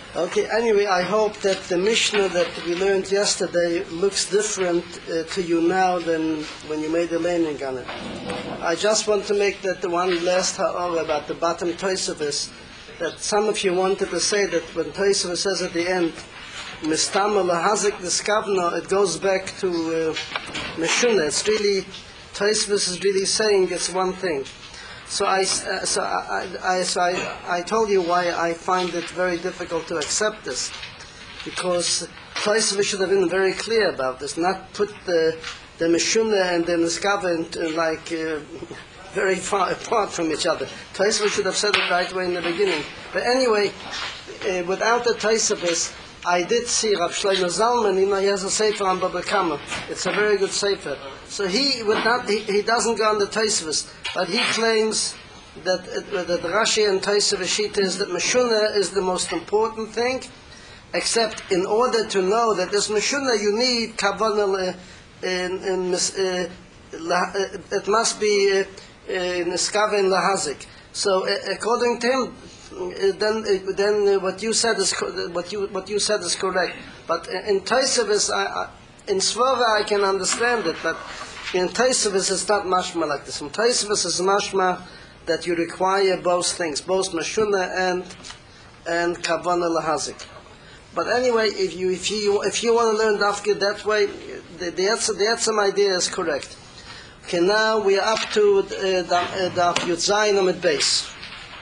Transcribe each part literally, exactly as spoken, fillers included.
Okay, anyway, I hope that the Mishnah that we learned yesterday looks different uh, to you now than when you made the learning on it. I just want to make that the one last ha'ara about the bottom Tosafos, that some of you wanted to say that when Tosafos says at the end, Mistama lahazik diskavna, it goes back to uh, Meshuna. It's really, Tosafos is really saying it's one thing. So I, uh, so I, I, so I, I told you why I find it very difficult to accept this, because Tosafos should have been very clear about this, not put the the Meshuna and the Niskava uh, like uh, very far apart from each other. Tosafos should have said it right away in the beginning. But anyway, uh, without the Tosafos, I did see Rav Shlomo Zalman, you know, he has a sefer on Baba Kama. It's a very good sefer. So he would not, he, he doesn't go on the Tosafos, but he claims that uh, that Rashi and Tosafos sheet is that Meshuna is the most important thing, except in order to know that this Meshuna you need Kavanah in, in, uh, it must be Niskav in Lahazik. So uh, according to him, Uh, then, uh, then uh, what you said is co- what you what you said is correct. But uh, in Tosafos, I, I, in Svara I can understand it, but in Tosafos it's not mashma like this. In Tosafos is mashma that you require both things, both mashuna and and kavana lahazik. But anyway, if you if you if you want to learn dafka that way, the the answer, the answer idea is correct. Okay, now we are up to uh, Daf Yud Zayin Amud Beis.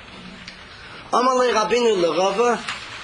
Amalei Rabinu Lerova.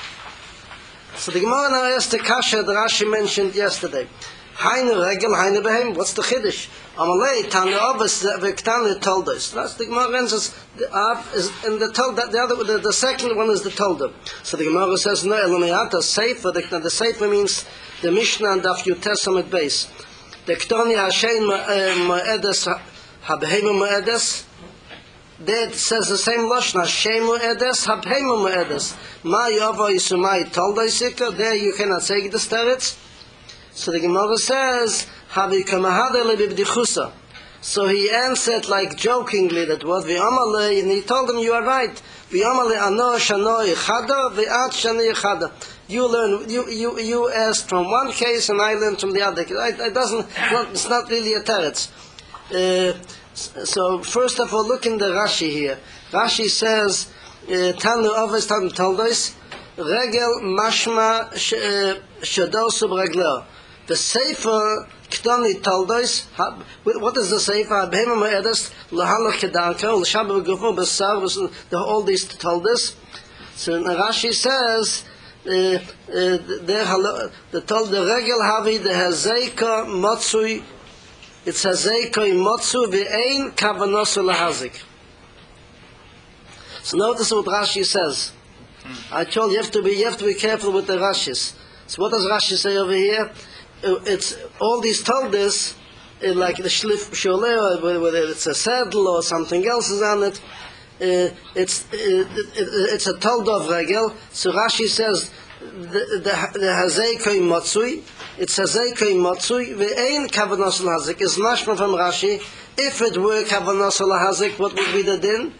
So the Gemara now asks the kasha that Rashi mentioned yesterday. Hainu regel, hainu behem. What's the chiddush? Amalei Tanu Avos V'Ktanu told us. That's the Gemara answers. The Av is in the told. The other, the, the second one is the tolda. So the Gemara says no. Elomeata Sefer. The, the Sefer means the Mishnah and Daf Yutes Amud Beis. The Ktoni Hashem Ma'edes Habehemu Ma'edes. That says the same lashon. Shemu edes, habhemu edes. Ma yavo yisumai tolda yisika. There you cannot say the teretz. So the Gemara says, habi kamahade lebibdichusa. So he answered like jokingly that what v'amale, and he told him, you are right. V'amale ano shano yichada, v'at shano yichada. You learn, you, you, you asked from one case and I learned from the other. It, it doesn't, it's not really a teretz. Uh, So first of all, look in the Rashi here. Rashi says, Tanu Avos Tanu Toldos, Regel Mashma Shadosu Regler. The Sefer Ktoni Toldos. What is the Sefer? Abhema Ma'edes Lahalach Kedanka L'Shabu Gufu B'Sar. The all these Toldos. So Rashi says, the the told the Regel Havi the Hazeika Matsui. It says Zeikoi Motsu V'ein Kavanos Lahazik. So notice what Rashi says. I told you, you have to be you have to be careful with the Rashis. So what does Rashi say over here? It's all these told this like the Shlif Sholeh, whether it's a saddle or something else is on it. Uh, it's uh, it, it, it's a told of regel. So Rashi says the the, the Hazeikoi Motsui. It's Hazeikoi Motsui ve'ein kavanos lahazik. Is mashma from Rashi. If it were kavanos lahazik, what would be the din?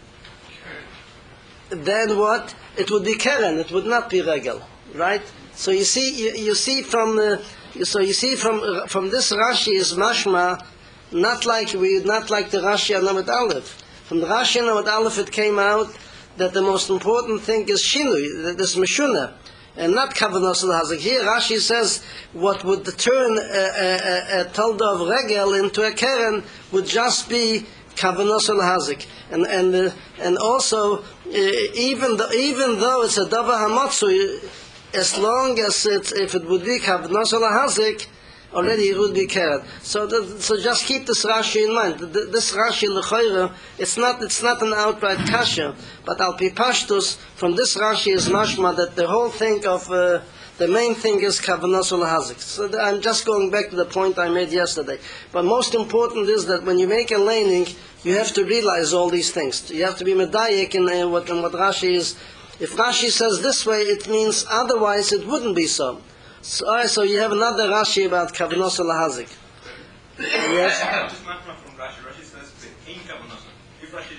Then what? It would be keren. It would not be regel, right? So you see, you, you see from the, so you see from uh, from this Rashi is mashma, not like we, not like the Rashi on Amud Aleph. From the Rashi on Amud Aleph, it came out that the most important thing is shinui, this meshuna, and not kavanos lahazik. Here Rashi says what would turn a, a, a, a tolda of regel into a keren would just be kavanos lahazik, and and uh, and also uh, even though even though it's a davar hamatzu, as long as it if it would be kavanos lahazik, already it would be keren. So the, so just keep this Rashi in mind. The, this Rashi l'chayra, it's not it's not an outright kasha, but al pi pashtus from this Rashi is mashma that the whole thing of uh, the main thing is kavanos lahazik. So the, I'm just going back to the point I made yesterday. But most important is that when you make a laning, you have to realize all thing things. You have to be medayek in uh, what in what Rashi is. If Rashi says this way, it means otherwise it wouldn't be so. So, right, so you have another Rashi about kavanos lahazik. Yes. Just not from Rashi. Rashi says in kavanos. If Rashi is right.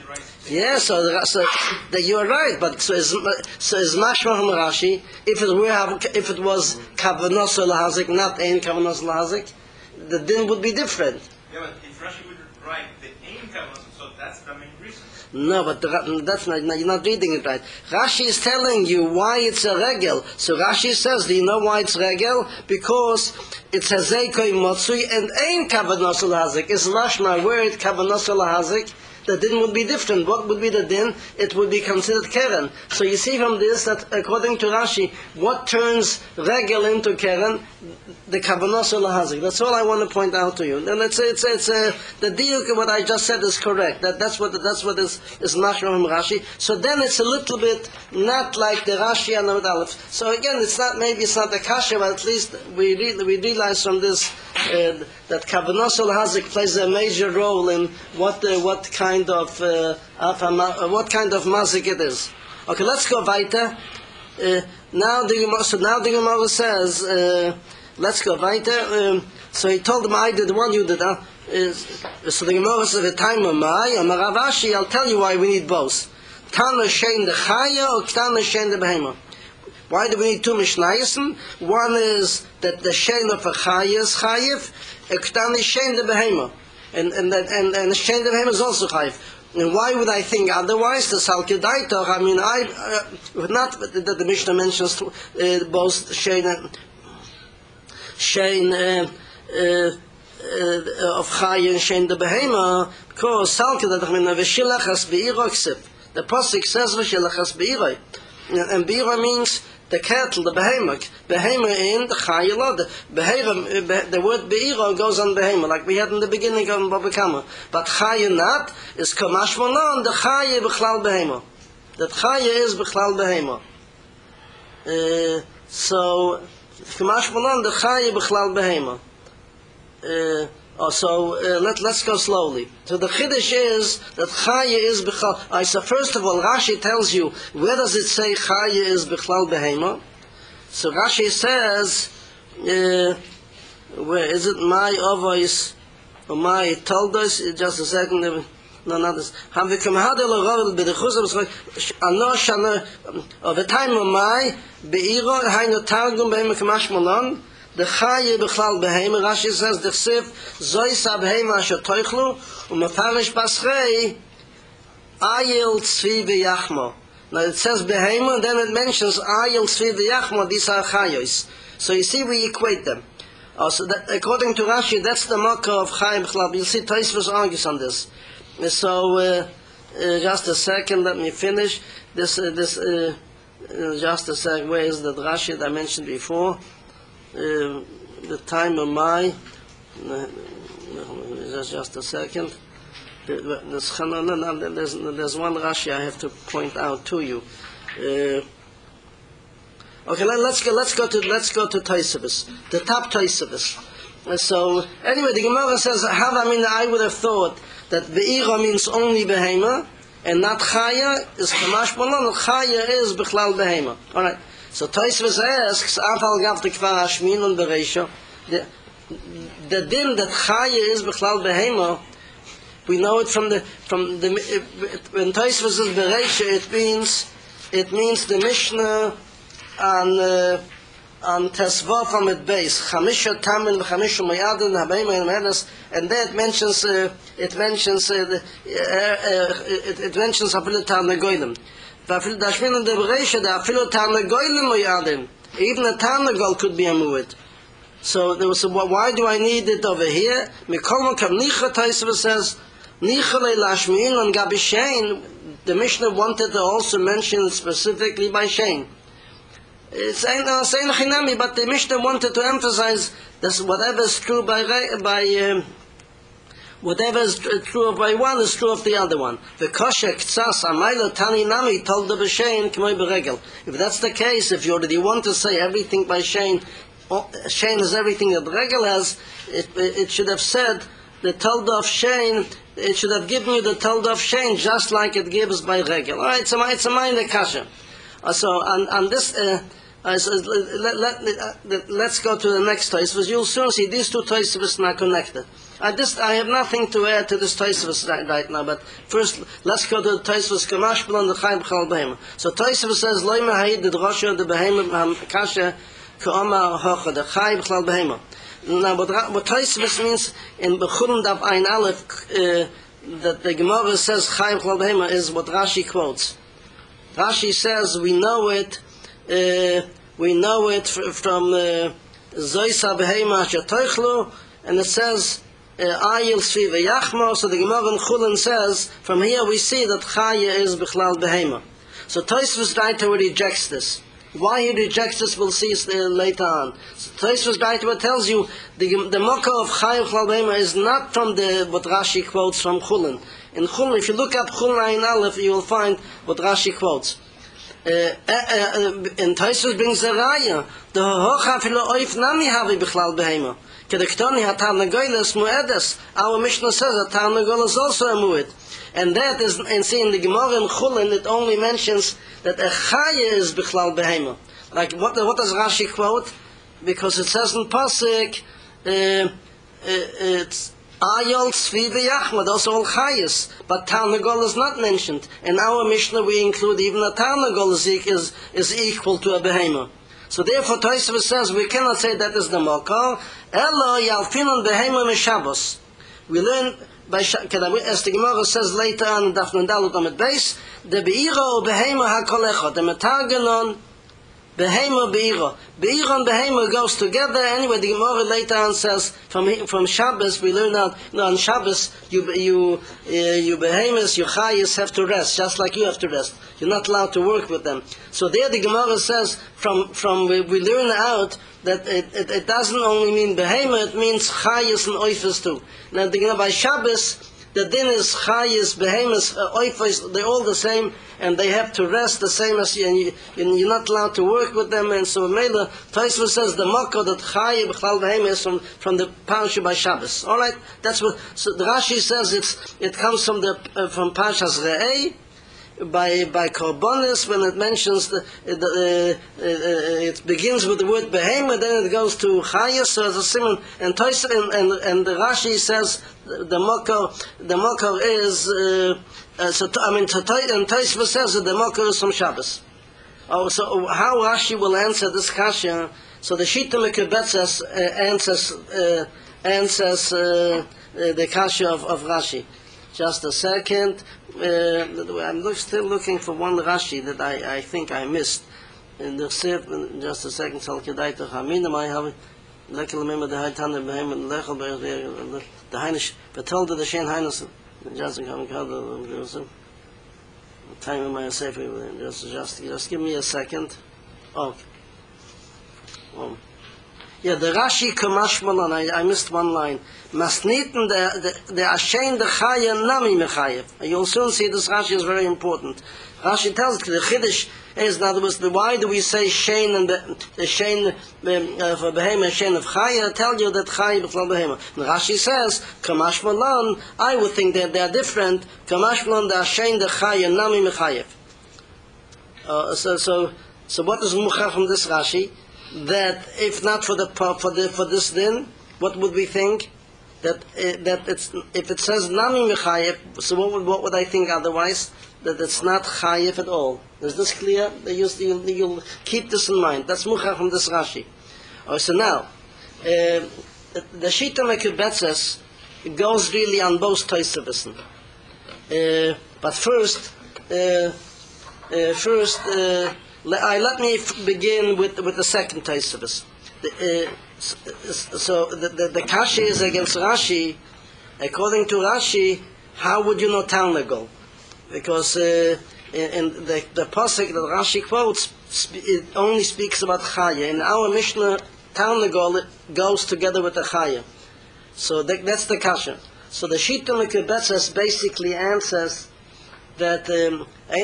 Yeah, so, the, so the, you're right, but so is so is mashma from Rashi. If it were if it was kavanos lahazik, not ein kavanos lahazik, the din would be different. Yeah, but if Rashi would write the ein kavanos, so that's the main reason. No, but the, that's not, you're not reading it right. Rashi is telling you why it's a regel. So Rashi says, do you know why it's regel? Because it's a zeikoi motzui and ein kavanos lahazik. It's mashma word kavanos lahazik. The din would be different. What would be the din? It would be considered keren. So you see from this that according to Rashi, what turns regel into keren? The kavanos lahazik. That's all I want to point out to you. And it's it's it's uh, the deal. What I just said is correct. That that's what that's what is is mashma from Rashi. So then it's a little bit not like the Rashi and the Aleph. So again, it's not maybe it's not a kasha, but at least we re- we realize from this uh, that kavanos lahazik plays a major role in what uh, what kind of uh, what kind of mazik it is. Okay, let's go weiter. Uh, now the Gemara, so now the Gemara says, uh, let's go weiter. Um, so he told them, I did one, you did that. Uh, so the Gemara says, the time of my, Amar Rav Ashi, I'll tell you why we need both. Tana shein the chaya or Tana shein the behema. Why do we need two Mishnayos? One is that the shein of a chaya is chayiv, and Tana shein the behema. And and and and the shein the behema is also chayiv. And why would I think otherwise? The Salkedaitoch, I mean, I uh, not that the Mishnah mentions uh, both shein and shein uh, uh, uh, of Chai and shein the behema, because Salkedaitoch mean v'shilachas be'iroksip. The pasuk says v'shilachas be'iroi, and be'iroi means the cattle, the behemoth, behemoth in the chayla, the behemoth, the word beiro goes on behemoth, like we had in the beginning of Baba Kama. But chaya not is kamash monon, the chaya b'chlal behemoth. That chaya is b'chlal behemoth. Uh, so kamash monon, the chaya b'chlal behemoth. Uh, Oh, so uh, let let's go slowly. So the chiddush is that chaya is b'chlal. I so first of all, Rashi tells you where does it say chaya is b'chlal behema. So Rashi says, uh, where is it? My avos or my toldos? Just a second. No, not this. Have we come hadel or b'dechuzah? Ano shana of the time of my beiro hayno targum behema kamash monon. The Chaye B'chlal Behema, Rashi says, the Chsiv, Zoysa Behema Asher Toichlu, Umefarish Basrei, Ayil Tzvi V'yachmo. Now it says Behema, and then it mentions Ayil Tzvi V'yachmo, these are Chayos. So you see, we equate them. Uh, so that, according to Rashi, that's the marker of Chaye B'chlal. You'll see Tosfos argues on this. So, uh, uh, just a second, let me finish. This, uh, this, uh, uh, just a second, where is that Rashi that I mentioned before? Uh, the time of my uh, just, just a second there's, no, no, no, there's, there's one Rashi I have to point out to you. Uh, okay, let, let's go let's go to let's go to Tosfos, the top Tosfos. Uh, so anyway, the Gemara says, how I mean I would have thought that Be'ira means only Behema and not Chaya is Kamash Monon. Chaya is B'chlal Behema. All right. So Tosfos asks, Afal gav the kvar hashmin and bereisha, the the din that chaya is b'chlal behema, we know it from the from the when Tosfos is bereisha, it means it means the Mishnah on uh, on Tesva from it base chamisha tamin v'chamisha mayadin habema and menas, and there it mentions uh, it mentions uh, the, uh, uh, it, it mentions afilu tarnagoyim. Even a Tarnagol could be a mu'id. So there was a, why do I need it over here? Tosfos says, the Mishnah wanted to also mention specifically by Shein. It's saying chinami, but the Mishnah wanted to emphasize that whatever is true by by um, whatever is true of by one is true of the other one. The kosher ktsas amayla tani nami told the b'shein k'moy b'regel. If that's the case, if you already want to say everything by shein, shein is everything that regel has, it, it should have said the told of shein. It should have given you the told of shein just like it gives by regel. All right, so it's a minor kasha. Uh, so on on this uh, Uh, so let, let, let, uh, let's go to the next Tosfos. You'll soon see these two Tosfos are connected. I just I have nothing to add to this Tosfos right, right now, but first let's go to the Tosfos Kamashbel and the Chaim B'chal Behema. So Tosfos says Loi Mehayid the Drosha the Behema Kasha Ka'oma Hocha the Chaim B'chal Behema. Now what, what Tosfos means in Bechulun Daf Ein Aleph uh, that the Gemara says Chaim B'chal Behema is what Rashi quotes. Rashi says we know it. Uh, we know it f- from Zoysa Behema Shatoichlu, and it says Ayil Sviva Yachmo. So the Gemara in Chulin says from here we see that Chaya is Bichlal Behema. So Tosfos Daita rejects this. Why he rejects this we'll see uh, later on. So Tosfos Daita tells you the the Mokkah of Chaya Bichlal Behema is not from the what Rashi quotes from Chulin. In Chulin, if you look up Chulin Ayin Aleph, you will find what Rashi quotes. Uh, uh, uh, in Tosfos brings a raya. The hocha filo oif nami havi bichlal behema. Kedektoni hatarnagoyles muedes. Our Mishnah says that tarnagol is also a mued, and that is and see in the Gemara in Chulin it only mentions that a chaya is bichlal behema. Like what? What does Rashi quote? Because it says in pasuk, uh, uh, it's. Ayol Tzvi Yachma, those are all chayas, but Tarnagol is not mentioned. In our Mishnah we include even a Tarnagol is, is, is equal to a Behema. So therefore Tosfos says we cannot say that is the Mokkah. Elo Yalfinon Behema Meshabos. We learn by as the Gemara says later on in Daf Nandalot Amid Beis, the Beira Behema HaKolecha, the Metarganon Behema Beira. Beira and Behema goes together. Anyway, the Gemara later on says from from Shabbos we learn out. No, on Shabbos you you uh, you Behemas, you Chayas have to rest, just like you have to rest. You're not allowed to work with them. So there the Gemara says from from we, we learn out that it, it, it doesn't only mean Behema, it means Chayas and Oifas too. Now the Gemara by Shabbos the din is Chayas, Behemas, uh, Oifas, they're all the same, and they have to rest the same as you, and you, you're not allowed to work with them, and so Mela, Tosfos says the Mokkah that Chaya B'chal Behema is from, from the Parsha by Shabbos. Alright, that's what, so the Rashi says it's, it comes from the, uh, from Parshas Re'eh, by by Korbanos, when it mentions the, the uh, uh, it begins with the word behema, then it goes to Chayas, so it's a simon, and Toys and, and and the Rashi says the, the Mokkah the Mokkah is uh, uh, so I mean to and Tosfos says that the Mokkah is from Shabbos. Oh, so how Rashi will answer this kasha? So the Shita Mekubetzes uh, answers uh, answers uh, uh, the kasha of, of Rashi. Just a second. Uh, I'm look, still looking for one Rashi that I, I think I missed. In the Sif, just a second. Sal Kedaita Hamina, I have Lekel remember the Haitana Behem and Lechel the Heinish, but told the Shen Heinus. Just coming out of time in my safe. Just, just, just give me a second. Oh. Oh. Yeah, the Rashi Kamashmalan, I, I missed one line. Masniten the the the Ashen the Chaya Nami Mechayev. You'll soon see this Rashi is very important. Rashi tells the Chiddush is, in other words, why do we say Shein and the, the Shein of uh, Behema, Shein of Chaya? Tell you that Chaya B'chal Behema. And Rashi says Kamashmalan. I would think that they are different. Kamashmalan the Ashen the Chaya Nami Mechayev. Uh, so so so what is Mucha from this Rashi? That if not for the for the for this din, what would we think? That uh, that it's if it says nami mechayev, so what would what would I think otherwise? That it's not chayev at all. Is this clear? You you'll, you'll keep this in mind. That's mucha from this Rashi. Oh, so now uh, the Shita Mekubetzes goes really on both Tosfos. Uh, but first, uh, uh, first. Uh, I, let me f- begin with with the second Tosfos. Uh, so the, the the kasha is against Rashi. According to Rashi, how would you know Tarnagol? Because uh, in, in the the pasuk that Rashi quotes, it only speaks about Chaya. In our Mishnah, Tarnagol goes together with the Chaya. So that, that's the kasha. So the Shita Mekubetzes basically answers that um, I,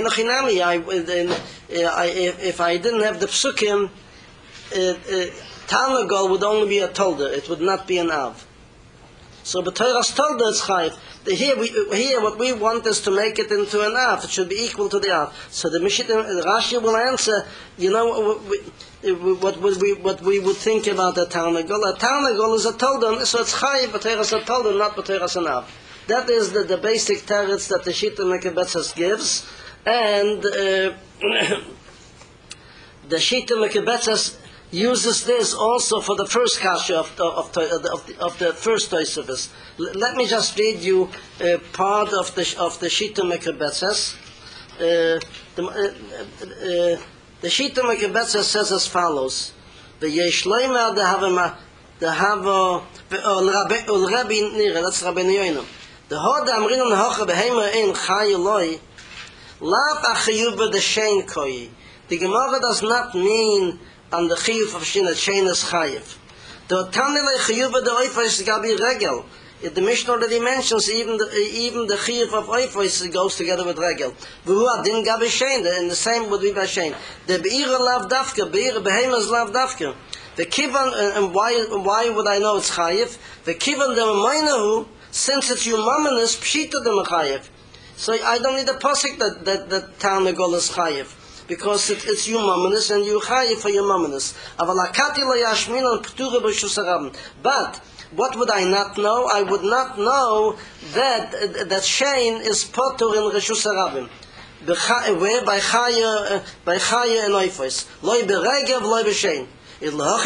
I, if I didn't have the psukim, uh, uh, Tarnagol would only be a tolder, it would not be an av. So B'Toras Tolda it's chayiv. The- Here, we, here what we want is to make it into an av. It should be equal to the av. So the Mishit, Rashi will answer, you know, we, what would we what we would think about a Tarnagol. A Tarnagol is a Tolda, so it's chayiv B'Toras Tolda, not B'Toras an av. That is the, the basic teretz that the Shita Mekebetzes gives, and uh, the Shita Mekebetzes uses this also for the first kasha of the, of the, of the, of the first Tosafos. L- let me just read you uh, part of the of the Shita Mekebetzes. Uh, the, uh, uh, the Shita Mekebetzes says as follows: the Yeshleima the Havama the Havo ul Rabbi Nira, that's Rabbi Yoinam. The Hod Amrin on Hocha Behema in Chayeloi Lav Achiyuba the Shein Koi. The Gemara does not mean on the chiyuv of Shin, that Shein is chayiv. The Tanile chiyuv the oifos gabi regel. The Mishnah already mentions even the even the chiyuv of oifos goes together with regel. V'hu adin gabi Shein, and the same would be by Shein. The beira lav dafka, beira behemas lav dafka. The kivan, and why why would I know it's chayiv? The kivan the maynahu, since it's humaminus pshita the mechayiv. So I don't need a pasuk that that that Tanagol is chayiv, because it, it's your mamonis and you chayiv for your mamonis. But what would I not know? I would not know that that Shein is potur in Reshus Harabim. Where by chaya by chaya and oifos. Loi beregev, loi b'shein. Therefore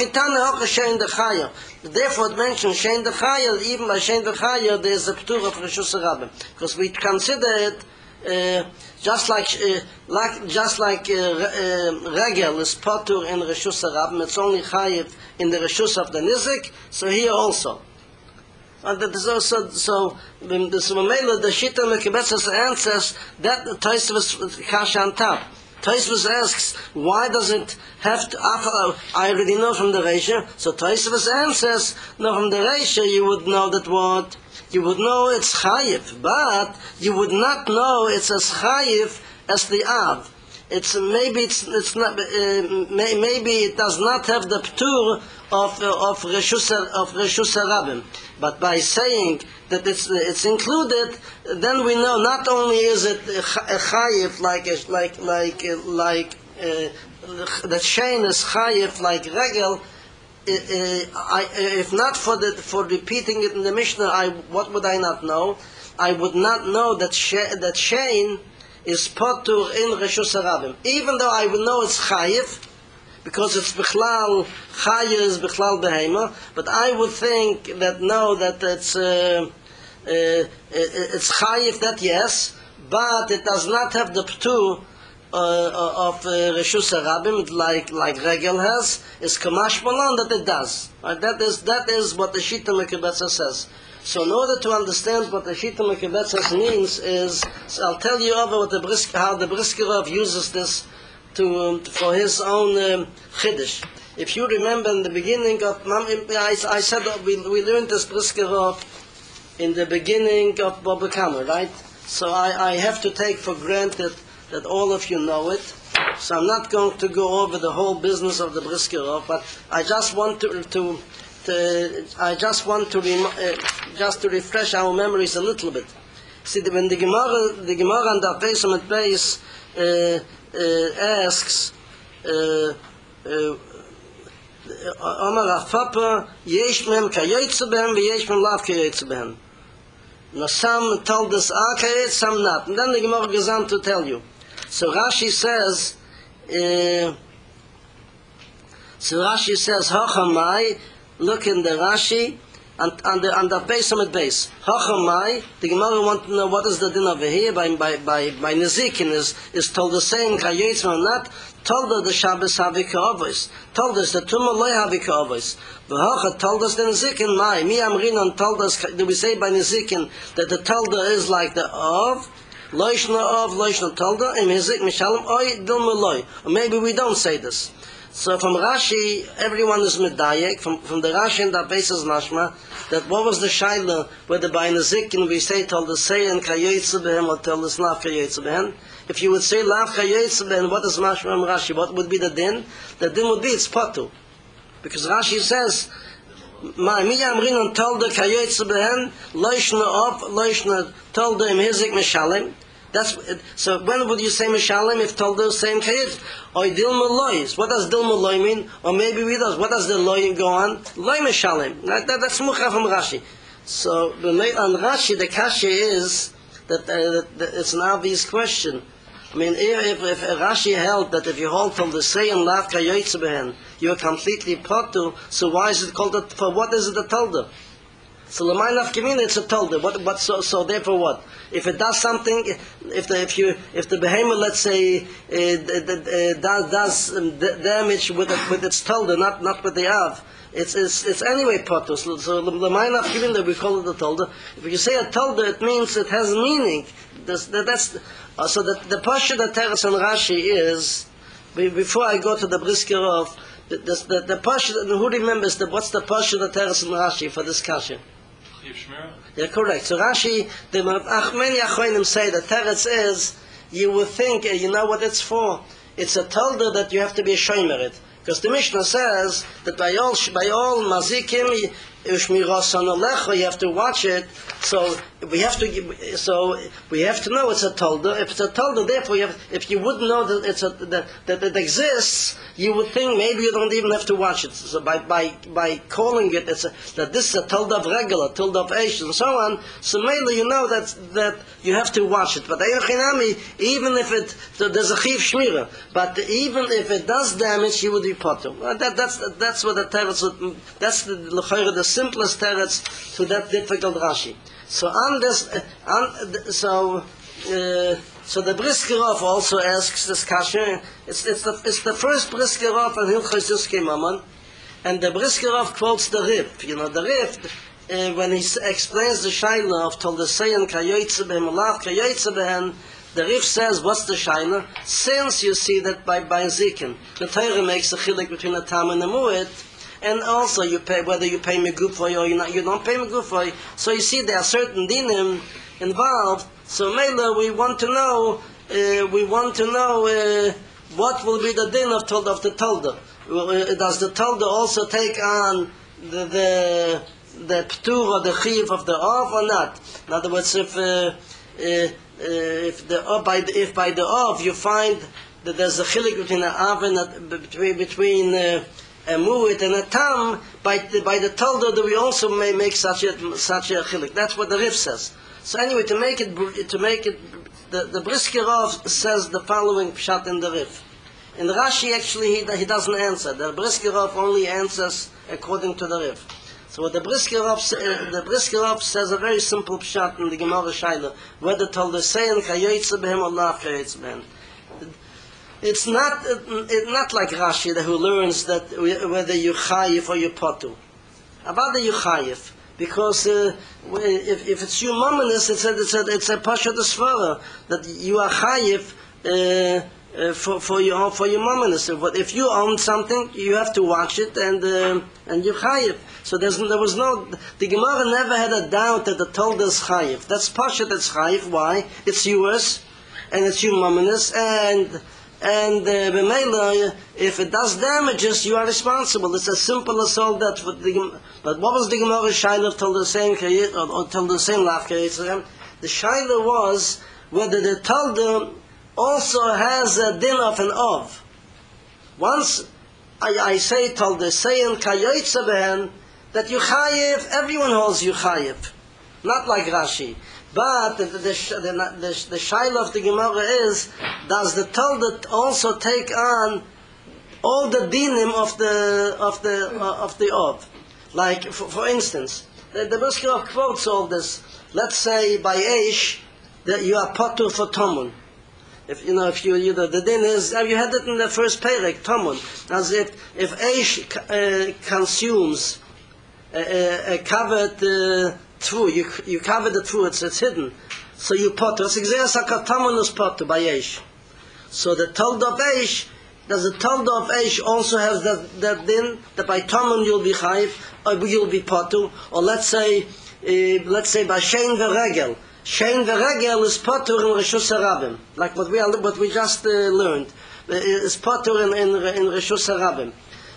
it mentions Shein the Chaya, even by Shein the Chaya there is a ptur of Reshus Harabim, because we consider it uh, just like uh, like just like uh, uh, regel is potur in Reshus Harabim, it's only chayiv in the Reshus of the Nizik, so here also. And that is also, so the Sumamela, the Shita Mekebetzes answers that the Tosfos Kasha on top. Tosfos asks, why does it have to, after, I already know from the Reisha, so Tosfos answers, no, from the Reisha you would know that what? You would know it's chayiv, but you would not know it's as chayiv as the Av. It's maybe it's it's not uh, may, maybe it does not have the ptur of uh, of Reshus of Reshus Harabim, but by saying that it's it's included, then we know not only is it a chayiv like a, like like uh, like uh, that Shein is chayiv like regel. Uh, I, if not for the for repeating it in the Mishnah, I what would I not know? I would not know that she, that Shein is potur in Reshus Harabim, even though I would know it's chayiv, because it's bichlal chayiv is bichlal behema. But I would think that no, that it's uh, uh, it's chayiv, that yes, but it does not have the ptur uh, of uh, Reshus Harabim like like regel has. Is kamash malon that it does. Right? That is that is what the Shita Mekebetzes says. So in order to understand what the Shita Mekebetzes means is, so I'll tell you over what the Bris, how the Briskerov uses this to um, for his own um, chiddush. If you remember in the beginning of, I, I said that we, we learned this Briskerov in the beginning of Baba Kama, right? So I, I have to take for granted that all of you know it. So I'm not going to go over the whole business of the Briskerov, but I just want to to Uh, I just want to rem- uh, just to refresh our memories a little bit. See, when the Gemara, the Gemara on the Pesach base uh, uh, asks, Omar Afapa, Yesh mem kayotze behem, v'yesh mem lav kayotze behem. Now some told us akayet, some not. And then the Gemara goes on to tell you. So Rashi says, uh, so Rashi says, Hachamai. Look in the Rashi, and on the on the base on the base. Hachamai, the Gemara want to know what is the din over here by by by by Nezikin is is told the same kayetz or not. Told us the Shabbos havika avos. Told us the Tumah loy havika avos. The Hacha told us the Nezikin mai. Mi Amrinon told us. Do we say by Nezikin that the Tolda is like the of? Loishna of Loishna Tolda. Im Nezik mishalom oy dilma loy. Or maybe we don't say this. So from Rashi, everyone is medayek. From from the Rashi and the basis mashma that what was the shaila whether by Nezikin we say told the say and kayetze behem or told us lav kayetze behem. If you would say lav kayetze behem, what is mashma from Rashi? What would be the din? The din would be it's potu, because Rashi says my mi amrin on talde kayetz behen loishna op loishna talde im hizik mishalim. That's so. When would you say mishalim if talde same kayetz? Or dilma lois? What does dilma loy mean? Or maybe with us, what does the loy go on? Loy mishalim. That, that, that's mucha from Rashi. So the on Rashi the kasha is that, uh, that, that it's an obvious question. I mean, if, if Rashi held that if you hold from the say and lav kayetz behen, you are completely potu. So why is it called? A, for what is it a talda? So l'may nafkamina, it's a talda. What? What? So, so therefore, what? If it does something, if the if you if the behemoth, let's say, uh, uh, does does um, damage with it, with its talda, not not with the av, it's it's it's anyway potu. So, so l'may nafkamina, we call it a talda. If you say a talda, it means it has meaning. That's, that, that's uh, so the the pasha that Teres and Rashi is. Before I go to the Briskerov, the the the, the pasha. Who remembers the what's the pasha that Teres and Rashi for this kasha? Yeah, correct. So Rashi, the many Achronim say that Teretz is, you would think, uh, you know what it's for? It's a talda that you have to be a shomer. Because the Mishnah says that by all by all mazikim you have to watch it. So we have to so we have to know it's a talda. If it's a talda, therefore, you have, if you wouldn't know that it's a that, that it exists, you would think maybe you don't even have to watch it. So by by by calling it, it's a, that this is a talda of regular, talda of eish, and so on. So mainly you know that that you have to watch it. But even if it so there's a chiv shmira, but even if it does damage, you would be potter. That that's that's what the teretz. That's the the simplest teretz to that difficult Rashi. So on this, uh, on, so uh, so the Briskerov also asks this kasha. It's it's the it's the first Briskerov on Hilchos Yuskei Mammon, and the Briskerov quotes the Rif. You know the Rif uh, when he s- explains the shaila of Tol the Seyan Kayoytze Behem Alav Kayoytze Behem. The Rif says, what's the shaila? Since you see that by by zikin, the Torah makes a chilek between a tam and a mu'it. And also, you pay whether you pay megufoy or you not, you don't pay megufoy. So you see, there are certain dinim involved. So Mela, we want to know, uh, we want to know uh, what will be the din of tolda of the tolda. Uh, does the tolda also take on the the, the ptur or the chiv of the av or not? In other words, if uh, uh, uh, if the uh, by the, if by the av you find that there's a chilik between the av and a, between between uh, a mu'it and a tam, by the, by the talda that we also may make such a such a chilik. That's what the Rif says. So anyway, to make it to make it, the the Briskerov says the following pshat in the Rif. In the Rashi, actually, he he doesn't answer. The Briskerov only answers according to the Rif. So what the Briskerov uh, the Briskerov says a very simple pshat in the Gemara Shaila, whether talda seyan kayotze behem or lav kayotze behem. It's not it's not like Rashi that who learns that whether you chayif or you potu. About the you chayif, because uh, if if it's humanist, it's a it's a it's a pasha d'svara that you are chayif uh, uh, for for your for your humanist. But if you own something, you have to watch it and uh, and you chayif. So there's there was no the Gemara never had a doubt that the told us chayif. That's pasha that's chayif. Why? It's yours and it's humanist and. And uh, b'meila, if it does damages, you are responsible. It's as simple as all that. But, the, but what was the Gemara Shaila till the same or, or till the same laf The Shaila was whether the Talda also has a din of an of. Once I, I say Talda saying kayoytze behen that you chayiv, everyone holds you chayiv, not like Rashi. But the the the, the, the, the shaila of the Gemara is, does the Talmud also take on all the dinim of the of the uh, of the of? Like for, for instance, the, the Briskerov quotes all this. Let's say by Eish that you are potur for Tomun. If you know if you you know the din is, have you had it in the first perek Tomun? As if if Eish uh, consumes a, a, a covered uh, true, you you cover the true, it's, it's hidden. So you potter. It's exactly like a potter by Eish. So the Talda of Eish, does the Talda of Eish also have that, that din, that by Tamun you'll be Chayiv, or you'll be potter, or let's say, uh, let's say by Shein V'Regel. Shein V'Regel is potter in Reshus HaRabim, like what we, what we just uh, learned. Uh, is potter in, in, in Reshus HaRabim.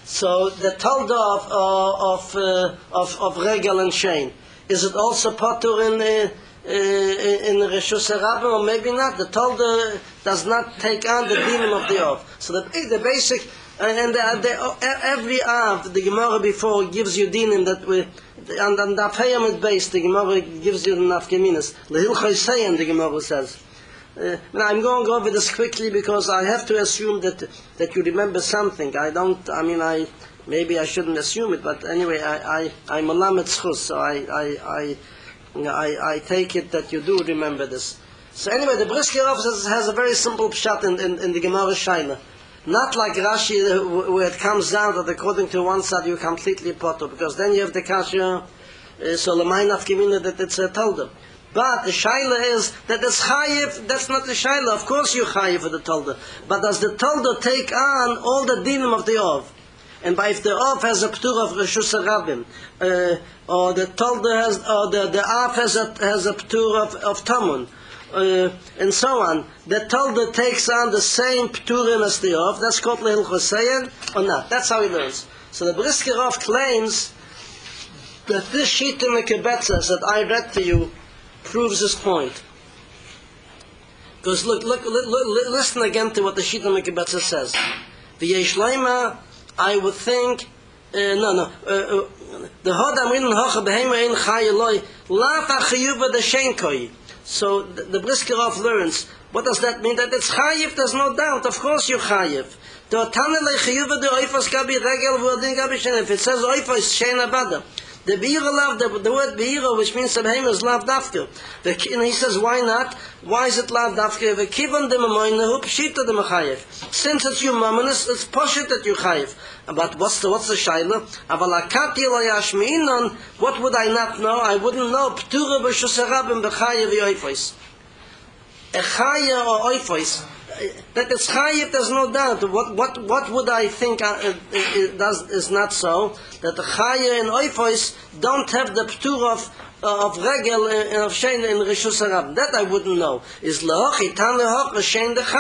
So the Talda of uh, of, uh, of of Regel and Shein, is it also Potter in uh, uh, in Reshus Rabbim, or maybe not? The Talda does not take on the dinim of the Av. So the the basic uh, and the, the, every Av the Gemara before gives you dinim that we and on the Apayamid base the Gemara gives you the Nafkeminas. Lehilchai Sayin the Gemara says. Uh, now I'm going to go over this quickly because I have to assume that that you remember something. I don't. I mean, I maybe I shouldn't assume it, but anyway, I I I'm a lamet schus, so I I I, I I take it that you do remember this. So anyway, the Brisker Rav has, has a very simple pshat in, in, in the Gemara Shaina. Not like Rashi, where it comes down that according to one side you completely potter, because then you have the kasha. Uh, so l'mayin afkemina that it's a talda. But the shaila is that it's chayiv. That's not the shaila. Of course you chayiv for the talda. But does the talda take on all the dinim of the ov? And by if the ov has a ptur of reshus harabim, uh, or the talda has, or the the av has a has a ptur of of tamun, uh, and so on, the talda takes on the same pturim as the ov. That's called lehilchos sayin or not. That's how he learns. So the Brisker Rav claims that this shita mekebetzes that I read to you proves this point. Because look, look, look, look, listen again to what the Shita Mekibetza says. The Yeshleima, I would think, uh, no, no, uh, uh, the Hodam in Hocha Behema in Chayeloi, Lata Chayuba the Shenkoi. So the, the Brisker Rav learns. What does that mean? That it's Chayiv, there's no doubt. Of course you're Chayiv. The Tanele Chayuba the Oifas Gabi Regel Vordin Gabi Shen. If it says Oifas Shen Abada. The Beira love, the, the word Beira, which means Sabheim, is lav dafka. And he says, why not? Why is it lav dafka? The kivan de mamoynehu pshita de mechayev. Since it's your mamonis, it's poshit that you chayev. But what's the what's the shaila? Aval akati lo yashmiinon. What would I not know? I wouldn't know. Ptura b'shus harabim b'chayev yoifos. A chayev or oifos. That it's chayiv, there's no doubt. What what what would I think uh, it, it does is not so? That the chayiv and oifos don't have the ptur of uh, of regel and of shein in reshus harab. That I wouldn't know. Is lehochi tan lehoch shein the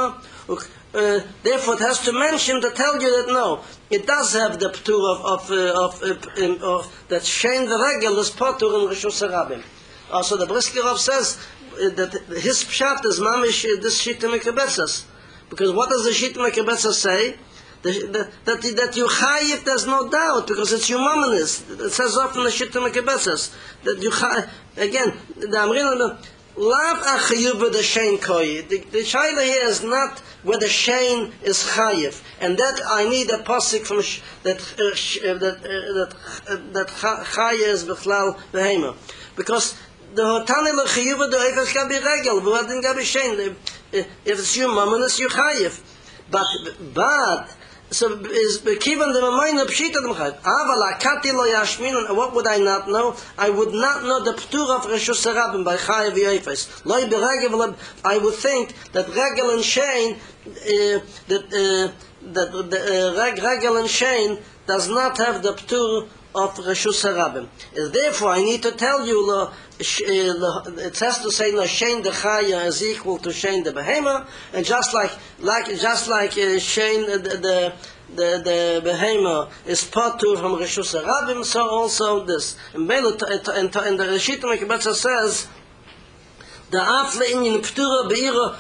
chayiv. Therefore, it has to mention to tell you that no, it does have the ptur of of uh, of, uh, of that shein the regel is potur in reshus harabim. Also, the Brisker Rav says that his pshat is mamish uh, this Shita Mekabetsas. Because what does the Shita Mekabetsas say? The, the, that, that you chayiv, there's no doubt, because it's your mominist. It says often the Shita Mekabetsas. That you chayiv, again, the Amrin, lav achayuba the shein koi. The, the shaila here is not where the shein is chayiv. And that I need a pasuk from sh, that, uh, sh, uh, that, uh, that, uh, that chayiv is b'chlal behema. Because the hotane lo chiyuva the oifas gabi regel, v'adin gabi shein. If it's your mamonis, you chayiv. But, but, so is kivan the mamayna pshita the mechayiv. Aval akati lo yashmin. What would I not know? I would not know the ptur of reshus harabim by chayiv yoifas. Lo beregel. I would think that regel and shein, uh, that uh, that the uh, regel and shein does not have the ptur of reshus harabim. Therefore, I need to tell you, uh, it has to say, no, shein the chaya is equal to shein the behema, and just like, like, just like uh, shein the the the, the behema is patur from reshus harabim, so also this. And, and, and, and the Reshita Mekibetza says, the afle in ptura beira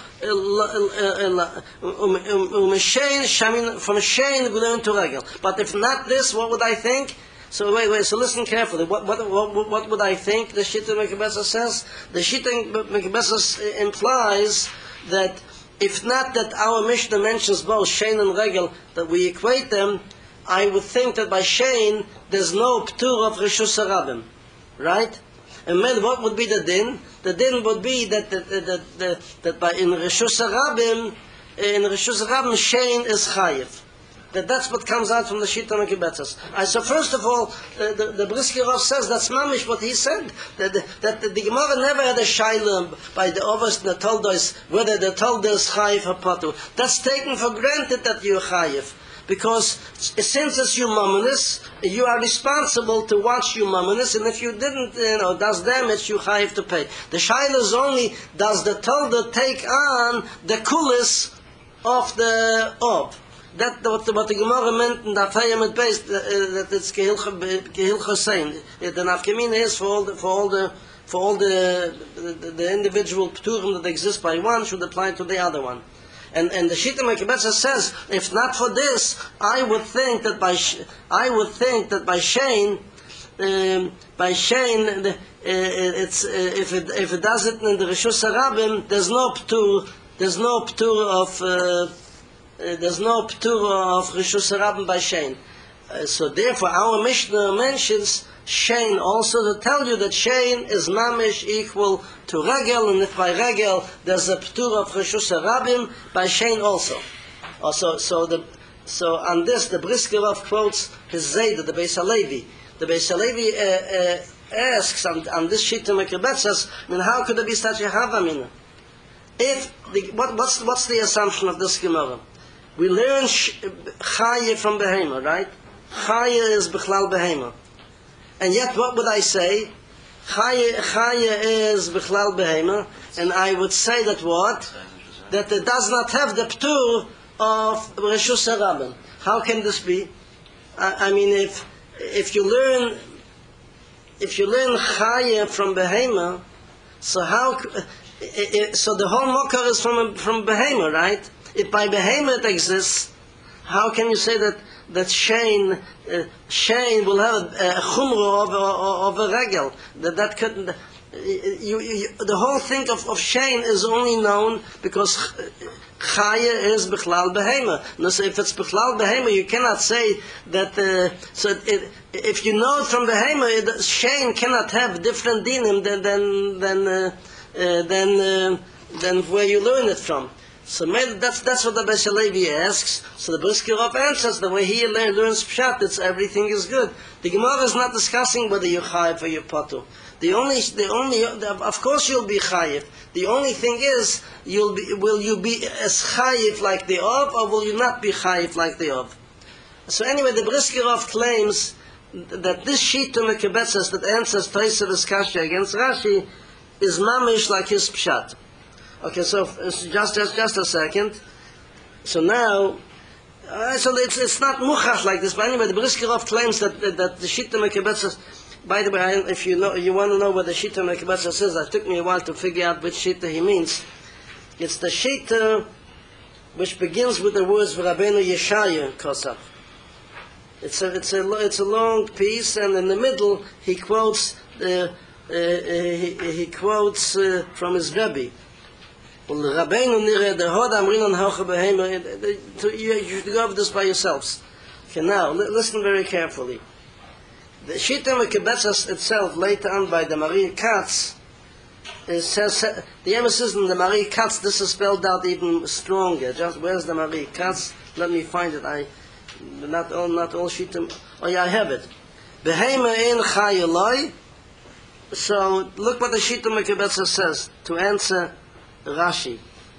um shein shamin from shein we learn to regel. But if not this, what would I think? So wait, wait. So listen carefully. What, what, what, what would I think? The Shita Mekibetza says. The Shita Mekibetza implies that if not that our Mishnah mentions both shein and regel, that we equate them, I would think that by shein there's no ptur of reshus harabim, right? And then what would be the din? The din would be that that that, that, that by in reshus harabim, in reshus harabim shein is chayiv. That that's what comes out from the Shita Mekibetzas. I so first of all, uh, the, the Brisker Rav says that's mamish what he said. That the, that the, the Gemara never had a shaila by the Ovos and the Toldos whether the Toldos is chayiv or patu. That's taken for granted that you're chayiv, because since it's your mamonis, you are responsible to watch your mamonis, and if you didn't, you know, does damage, you chayiv to pay. The shaila is only does the Tolda take on the kulis of the ob. that what the, what the Gemara meant in the Afayim based, uh, that it's Gehilcha saying. The Nafkamina is for all the, for all the, for all the, the, the individual Pturim that exist by one should apply to the other one. And and the Shita Mekabetza says, if not for this, I would think that by I would think that by Shane, um, by Shane, the, uh, it's uh, if it if it does it in the Rishus Harabim, there's no Ptur, there's no Ptur of uh, uh, there's no Ptur of Rishus Harabim by Shane. Uh, so therefore, our Mishnah mentions Shane also to tell you that Shane is mamish equal to Regel, and if by Regel there's a Ptur of Rishus Harabim, by Shane also. Also, so the so on this the Briskerov quotes his Zayda, the Beis Halevi. The Beis Halevi uh, uh, asks on, on this sheet of Mekabetzas, I mean, how could there be such a Havamina? If the, what, what's what's the assumption of this Gemara? We learn sh- Chaya from Behema, right? Chaya is Bechlal Behema. And yet, what would I say? Chaya, Chaya is Bechlal Behema, and I would say that what? That it does not have the Ptur of Rishus Harabim. How can this be? I, I mean, if if you learn if you learn Chaya from Behema, so how? It, it, so the whole Mokar is from from Behema, right? If by Behema it exists, how can you say that? That Shane, uh, Shane will have a, a chumra of, of, of a regel. That that couldn't. Uh, you, you, the whole thing of, of Shane is only known because Chaya is Bechlal Behema. No, so if it's Bechlal Behema, you cannot say that. Uh, so it, if you know it from Behema, it, Shane cannot have different dinim than than than uh, uh, than, uh, than where you learn it from. So that's that's what the Beis Halevi asks. So the Briskerov answers the way he learns Pshat. It's everything is good. The Gemara is not discussing whether you're chayiv or you're potu. The only the only of course you'll be chayiv. The only thing is you'll be will you be as chayiv like the Ov, or will you not be chayiv like the Ov? So anyway, the Briskerov claims that this sheet of Mekebetzes that answers Tosafos Kasha against Rashi is mamish like his Pshat. Okay, so just just just a second. So now, uh, so it's it's not muchach like this. But anyway, the Briskerov claims that that, that the Shita Mekebetzes. By the way, if you know you want to know what the Shita Mekebetzes is, it took me a while to figure out which Shita he means. It's the Shita which begins with the words Rabbeinu Yeshaya Kosaf. It's a it's a it's a long piece, and in the middle he quotes the uh, uh, he, he quotes uh, from his Rebbe. Well, the Rabbeinu Nire, the Hod Amrinon Hocha Behema, you should go over this by yourselves. Okay, now, li- listen very carefully. The Shita Mekebetzes itself, later on by the Marie Katz, it says, the emphasis in the Marie Katz, this is spelled out even stronger. Just, where's the Marie Katz? Let me find it. I, not all, not all Shita, oh yeah, I have it. Behema in Chayeloi. So, look what the Shita Mekebetzes says, to answer Rashi.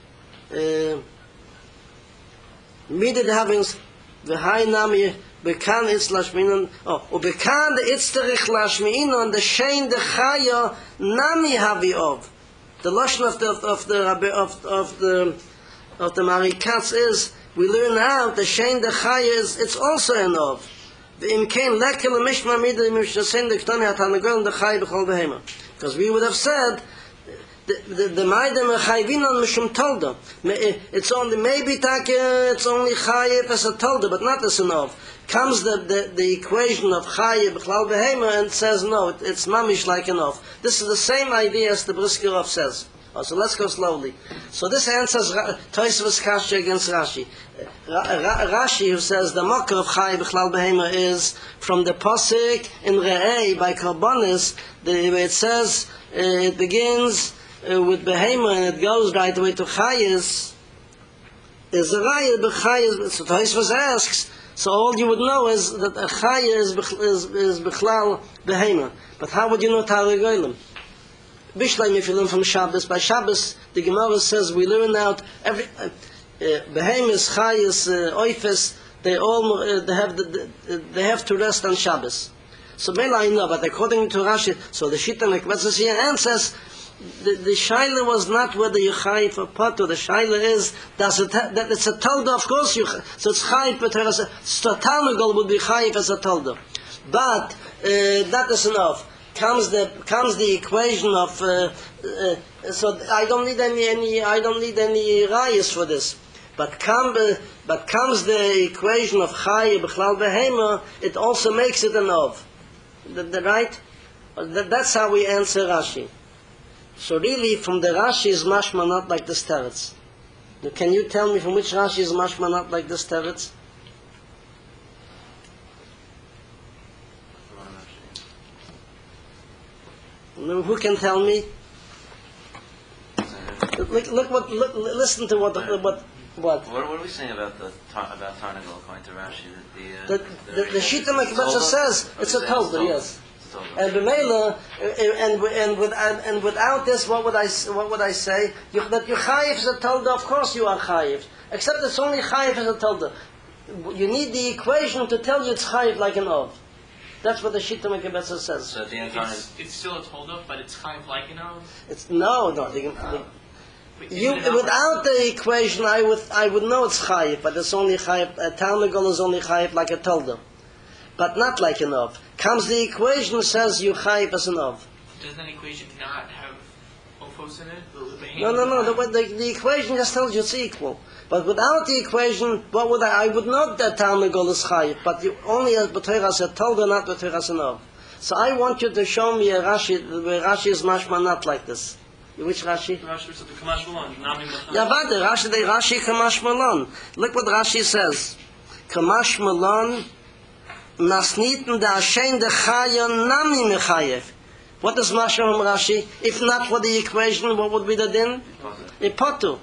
Midid havings the high nami bekan its lashminon oh or bekan the its terich lashminon the shein the chaya nami havi of the lashon of the of the of of the of the Marie Katz is we learn now the shein the chaya is it's also an of the im came lekel mishma midid mishnasen the ktani hatanagol the chaya b'chol behema, because we would have said the the maidem chayvin on mishum tolda. It's only maybe take it's only chayev as a tolda, but not as an of. Comes the, the the equation of chayev b'chlal behema and says no, it, it's mamish like an of. This is the same idea as the Briskerov says. Oh, so let's go slowly. So this answers Tosafos Kasha against Rashi. Ra, Ra, Rashi, who says the mocker of chayev b'chlal behema is from the pasuk in Re'ei by Karbonis, the way it says uh, it begins. Uh, with Behema and it goes right away to Chayes, is a Raya b'Chayes. So Tosafos asks, so all you would know is that a Chaya is, is, is Bechlal Behema. But how would you know Taragoyim? Bishleim, if you learn from Shabbos, by Shabbos, the Gemara says we learn out every uh, uh, Behemis, Chayes, uh, Oifes, they all uh, they have the, the, they have to rest on Shabbos. So maybe I know, but according to Rashi, so the Shita Mekebetzes here answers the, the shaila was not whether you chayiv or potter. The shaila is does it ha- that it's a tolda. Of course you ch- so it's chayiv, but as a so tarnagol would be chayiv as a tolda. But uh, that is enough. Comes the comes the equation of uh, uh, so I don't need any any I don't need any rayas for this. But come uh, but comes the equation of chayiv b'chlal behema. It also makes it an of. The, the right. That, that's how we answer Rashi. So really, from the Rashi is mashma not like the teretz. Now, can you tell me from which Rashi is mashma not like the teretz? No, who can tell me? Look, look what, look, listen to what, what, what. What, what are we saying about the tar, about Tarnagol according to Rashi? That the uh, The the, the Shita Mekbetza says it's a tolda, yes. And b'meila, and and without and without this, what would I what would I say? You, that you chayiv is a tolda. Of course you are chayiv, except it's only chayiv is a tolda. You need the equation to tell you it's chayiv like an of. That's what the Shita Mekbetza says. So the It's, it's still a tolda, but it's chayiv like an of. It's no, no. The, the, But you even an without the equation, I would I would know it's chayiv, but it's only chayiv. A tarnagol is only chayiv like a tolda, but not like an of. Comes the equation says you chayiv as an of. Does that equation not have ophos in it? The- the No, no, no. The, the, the equation just tells you it's equal. But without the equation, what would I? I would know that tarnagol is chayiv, but you only as b'toras a tolda, not b'toras an of. So I want you to show me a Rashi where Rashi is mashma not like this. Which Rashi? Rashi was the Kamash Malon, Nami Malon. Yeah, but the Rashi, the Rashi Kamash Malon. Look what Rashi says. Kamash Malon, Nasniten da Ashen de Chaya Nami Mechayev. What is Mashma from Rashi? If not for the equation, what would be the din? A potu.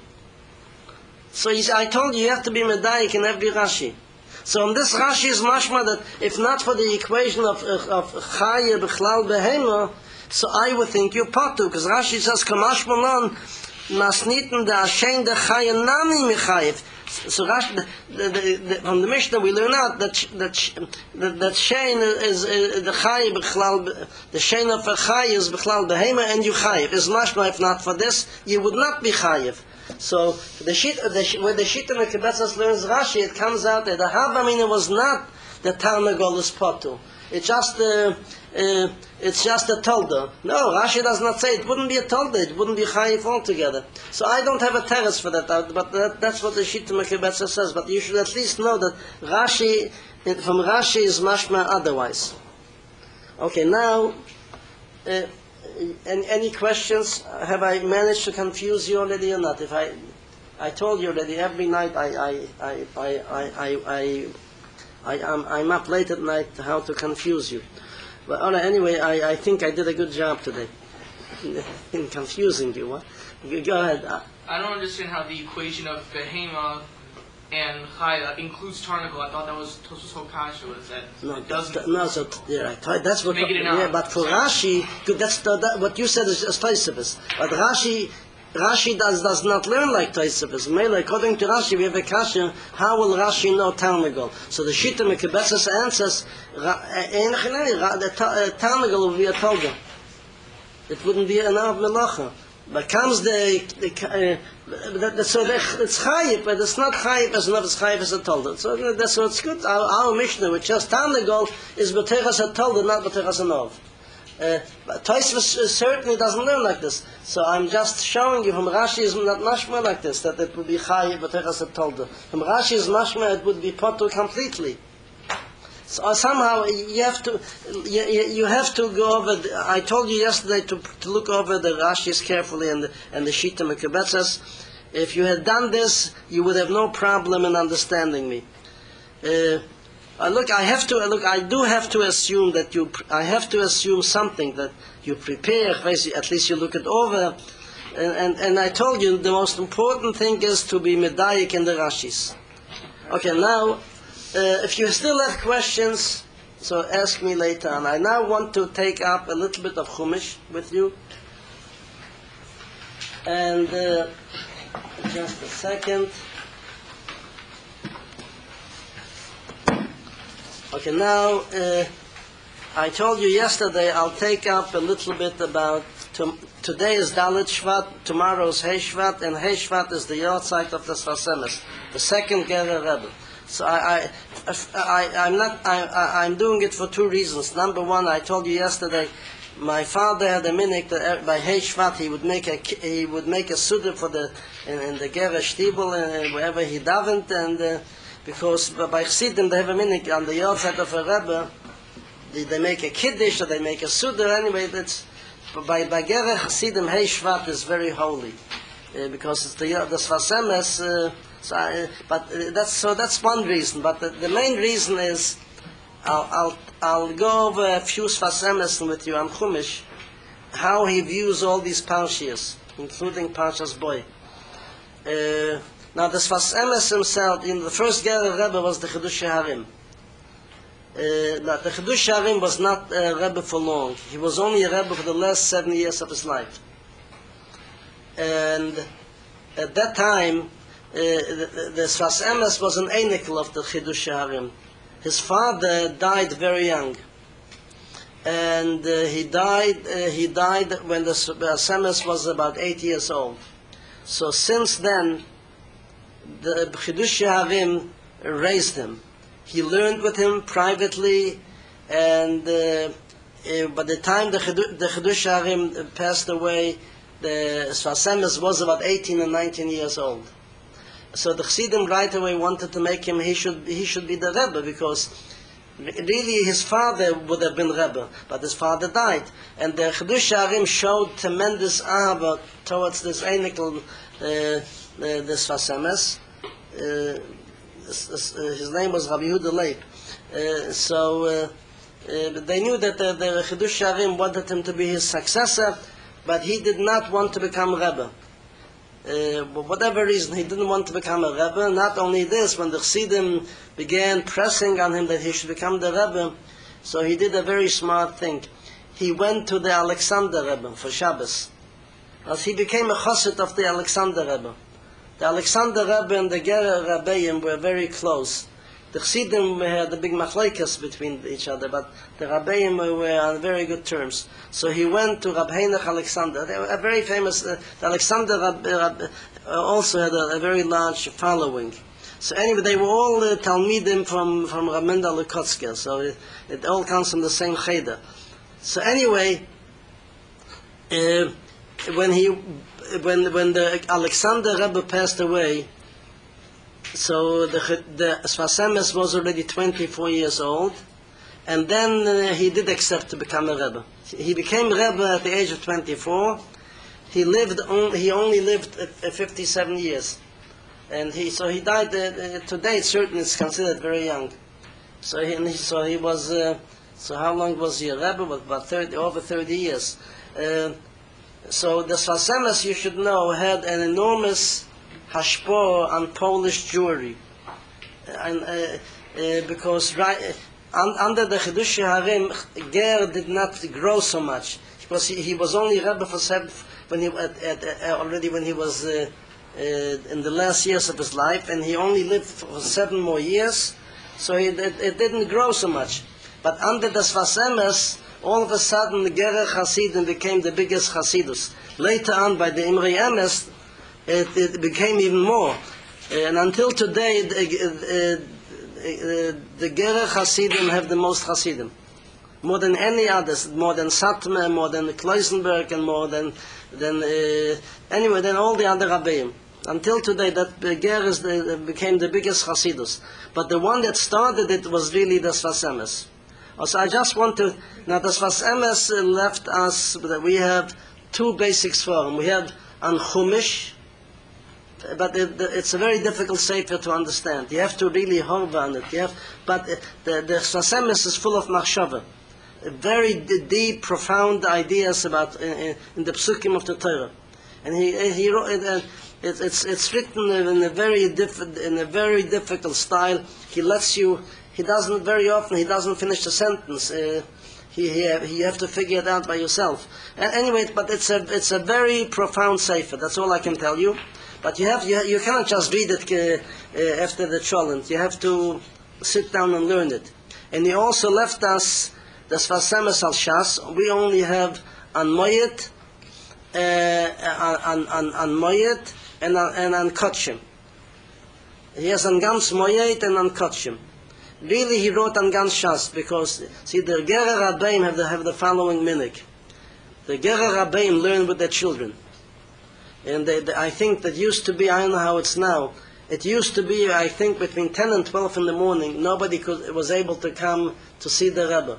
So he's, I told you, you have to be medayik in every Rashi. So on this Rashi is mashma that if not for the equation of of Chaya b'chlal behema, so I would think you're potu, because Rashi says Kamash Malon Nasniten da Ashen de Chaya Nami Mechayev. So Rashi, the, the, the, from the Mishnah we learn out that that that, that Shein is, is the Chay b'chlal, the Shein of a Chay is b'chlal behema and you Chayiv. Is mashma if not for this you would not be Chayiv. So the shit, the where the Shita Mekebetzas learns Rashi, it comes out that the Havamina was not the Tarnagol is potu. It's just uh, uh, it's just a tolda. No, Rashi does not say it wouldn't be a tolda. It wouldn't be chayiv altogether. So I don't have a terrace for that, but that, that's what the Shita Mekebetza says. But you should at least know that Rashi from Rashi is mashma otherwise. Okay, now. Uh, any, any questions? Have I managed to confuse you already or not? If I, I told you already. Every night I, I, I, I, I, I, I I, I'm, I'm up late at night how to confuse you. But all right, anyway, I, I think I did a good job today in confusing you. What? Go ahead. I don't understand how the equation of Behema and Chaya includes Tarnagol. I thought that was Tosfos Hokasha, was that No, it doesn't. no, so yeah, I thought that's what. Make it an Yeah, hour. but for Rashi, good, that's the, that, what you said is Tosfos. But Rashi. Rashi does does not learn like Tosfos. Mainly, according to Rashi, we have a kasha. How will Rashi know Tarnagol? So the Shita Mekebetzas answers, "Ein chinei, the Tarnagol will be a tolda. It wouldn't be an av melacha." But comes the, the uh, the, the, so the, it's chayip, but it's not chayip as enough as chayip as a tolda. So that's so it's good. Our, our Mishnah, which just Tarnagol, is b'teras a tolda, not b'teras a nov. Uh, but Tosfos certainly doesn't learn like this. So I'm just showing you from Rashi is not mashma like this, that it would be chayiv b'teras a tolda. From Rashi is mashma, it would be potu completely. So uh, somehow you have to you, you have to go over. The, I told you yesterday to, to look over the Rashis carefully and the, and the Shita Mekebetzas. If you had done this, you would have no problem in understanding me. Uh, Uh, look, I have to uh, look. I do have to assume that you. I have to assume something that you prepare. At least you look it over, and and, and I told you the most important thing is to be medayik in the Rashis. Okay, now uh, if you still have questions, so ask me later on. I now want to take up a little bit of Chumash with you, and uh, just a second. Okay, now uh, I told you yesterday I'll take up a little bit about, to, today is Dalit Shvat, tomorrow is Hei Shvat, and Hei Shvat is the yahrzeit of the Sfas Emes, the second Gerer Rebbe. So I, I, I, I'm not, I, I, I'm doing it for two reasons. Number one, I told you yesterday, my father had a minute that by Hei Shvat he would make a he would make a suda for the in, in the Gerer Shtibel and wherever he davened, and uh, because by Chassidim they have a minute on the yahrzeit of a Rebbe. They, they make a kiddush or they make a suda. Anyway, that's by by Gerer Chassidim Hei Shvat is very holy uh, because it's the the Sfas Emes. Uh, so I, but uh, that's so that's one reason. But the, the main reason is I'll I'll I'll go over a few Sfas Emes with you on Chumash, how he views all these parshias, including Parshas Boy. Uh, now the Sfas Emes himself, in the first Gerer Rebbe was the Chidush Harim. Uh, the Chidush Harim was not a Rebbe for long. He was only a Rebbe for the last seven years of his life. And at that time, uh, the, the Sfas Emes was an Einikl of the Chidush Harim. His father died very young, and uh, he died. Uh, he died when the Sfas Emes was about eight years old. So since then, the Chidush Harim raised him. He learned with him privately, and uh, uh, by the time the Chidush, the Chidush Harim passed away, the Sfas Emes was about eighteen and nineteen years old. So the Chassidim right away wanted to make him, he should he should be the Rebbe, because really his father would have been Rebbe, but his father died. And the Chidush Harim showed tremendous ahava towards this Einikl, uh, uh, the Sfas Emes. Uh, his name was Rabbi Yehuda Leib. Uh, so uh, uh, they knew that the, the Chidush Harim wanted him to be his successor, but he did not want to become Rebbe. Uh, for whatever reason, he didn't want to become a Rebbe. Not only this, when the Chassidim began pressing on him that he should become the Rebbe, so he did a very smart thing. He went to the Alexander Rebbe for Shabbos. As he became a chassid of the Alexander Rebbe. The Alexander Rebbe and the Gerer Rebbeim were very close. The Chassidim had a big machlekes between each other, but the Rebbeim were on very good terms. So he went to Rab Heinech Alexander. They were a very famous. Uh, the Alexander Rab, Rab, uh, also had a, a very large following. So anyway, they were all uh, Talmidim from from Rab Mendel Lukotzker. So it, it all comes from the same cheder. So anyway, uh, when he when when the Alexander Rebbe passed away, so the the Sfas Emes was already twenty-four years old, and then uh, he did accept to become a Rebbe. He became Rebbe at the age of twenty-four. He lived on, he only lived uh, fifty-seven years, and he so he died. Uh, uh, today, certainly, it's considered very young. So he, and he so he was. Uh, so how long was he a Rebbe? Well, about thirty, over thirty years. Uh, so the Sfas Emes, you should know, had an enormous hashpor on Polish Jewry, and uh, uh, because right un, under the Chidush Harim, Ger did not grow so much. Because he, he was only Rebbe for seven when he at, at, uh, already when he was uh, uh, in the last years of his life, and he only lived for seven more years, so he, it, it didn't grow so much. But under the Sfas Emes, all of a sudden the Gerer Hasidim became the biggest Hasidus. Later on, by the Imrei Emes, It, it became even more, and until today, the, uh, uh, the Gerer Hasidim have the most Hasidim, more than any others, more than Satmar, more than Kloisenberg, and more than than uh, anyway than all the other Rabbeim. Until today, that uh, Ger is the, became the biggest Hasidus. But the one that started it was really the Sfas Emes. So I just want to now the Sfas Emes left us that we have two basics for him. We have on Chumash. But it, it's a very difficult sefer to understand. You have to really hold on it. You have, but the the Sfas Emes is full of machshava, very d- deep, profound ideas about uh, in the psukim of the Torah, and he he wrote it, uh, it, it's it's written in a very diff- in a very difficult style. He lets you. He doesn't very often. He doesn't finish the sentence. Uh, he, he you have to figure it out by yourself. Uh, anyway, but it's a it's a very profound sefer. That's all I can tell you. But you have you, you cannot just read it uh, uh, after the cholent. You have to sit down and learn it. And he also left us the Sfas Emes al Shas. We only have on Moyet, uh, on, on, on Moyet, and on, and on Kotshim. He has on Gans Moyet and on Kotshim. Really, he wrote on Gans Shas, because, see, the Gerer Rabbeim have the, have the following minig. The Gerer Rabbeim learn with their children. And they, they, I think that used to be, I don't know how it's now, it used to be, I think, between ten and twelve in the morning, nobody could, was able to come to see the Rebbe.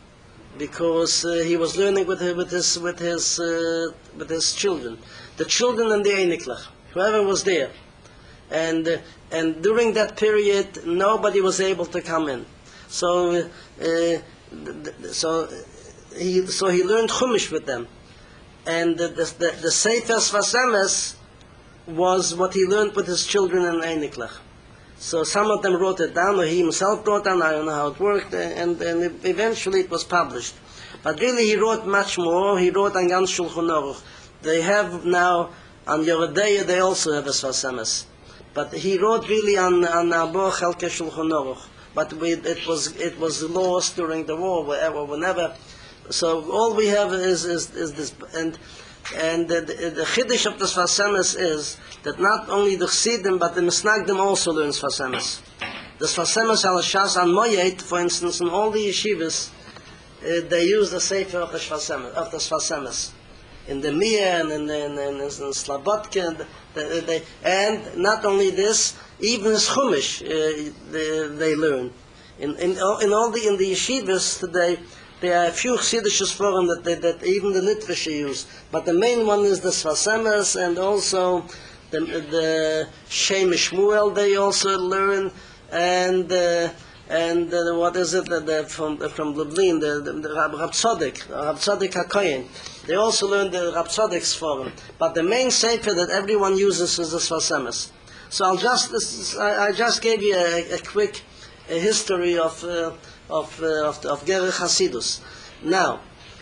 Because uh, he was learning with, with his, with, his, uh, with his children. The children and the Einiklach, whoever was there. And, uh, and during that period, nobody was able to come in. So, uh, th- th- so, he, so he learned Chumash with them. And the, the, the, the Sefer Sfas Emes was what he learned with his children in Einiklach. So some of them wrote it down, or he himself wrote down, I don't know how it worked, and, and eventually it was published. But really he wrote much more. He wrote on Gans Shulchan Aruch. They have now, on Yeredeya, they also have a Sfas Emes. But he wrote really on on Arba Chelke Shulchan Aruch. But we, it was it was lost during the war, wherever, whenever. So all we have is is, is this, and and the, the, the Chiddush of the Sfas Emes is that not only the Chassidim but the Misnagdim also learn Sfas Emes. The Sfas Emes al Shas and Moyet, for instance, in all the yeshivas, uh, they use the Sefer of the Sfas Emes, of the Sfas Emes. In the Mia and in, in, in, in Slabodka, and, the, they, and not only this, even as Chumash uh, they, they learn. In, in, in all the in the yeshivas today, there are a few Chassidisches forum that they, that even the Litvische use, but the main one is the Sfas Emes, and also the the Shem Shmuel they also learn, and uh, and uh, what is it that the, from from Lublin, the, the, the Rab, Rab Tzadok, Rab Tzadok HaKohen. They also learn the Rab Tzadok's forum, but the main sefer that everyone uses is the Sfas Emes. So I'll just this, I, I just gave you a, a quick a history of uh, of uh, of, of Gerer Hasidus. Now,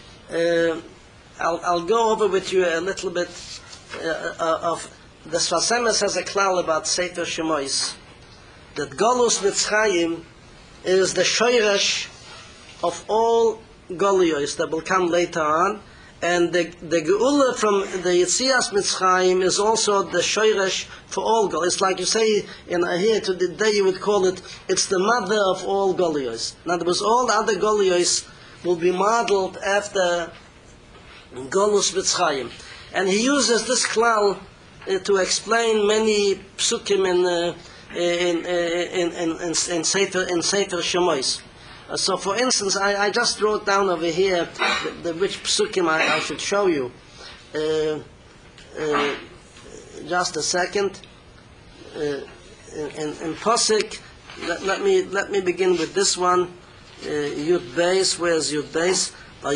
uh, I'll I'll go over with you a little bit uh, of the Sfas Emes has a klal about Sefer Shemois, that Golus Mitzrayim is the shoyresh of all Goliyos that will come later on. And the, the Geula from the Yitzias Mitzrayim is also the shoyresh for all Gol. It's like you say in here today, you would call it, it's the mother of all Goliyos. In other words, all the other Goliyos will be modeled after Golus Mitzrayim. And he uses this klal uh, to explain many psukim in, uh, in, uh, in, in, in, in Sefer, in Sefer Shemois. Uh, so, for instance, I, I just wrote down over here the, the which psukim I, I should show you. Uh, uh, just a second. Uh, in, in, in Posik, let, let me let me begin with this one. Uh, Yud Beis, where's Yud Beis?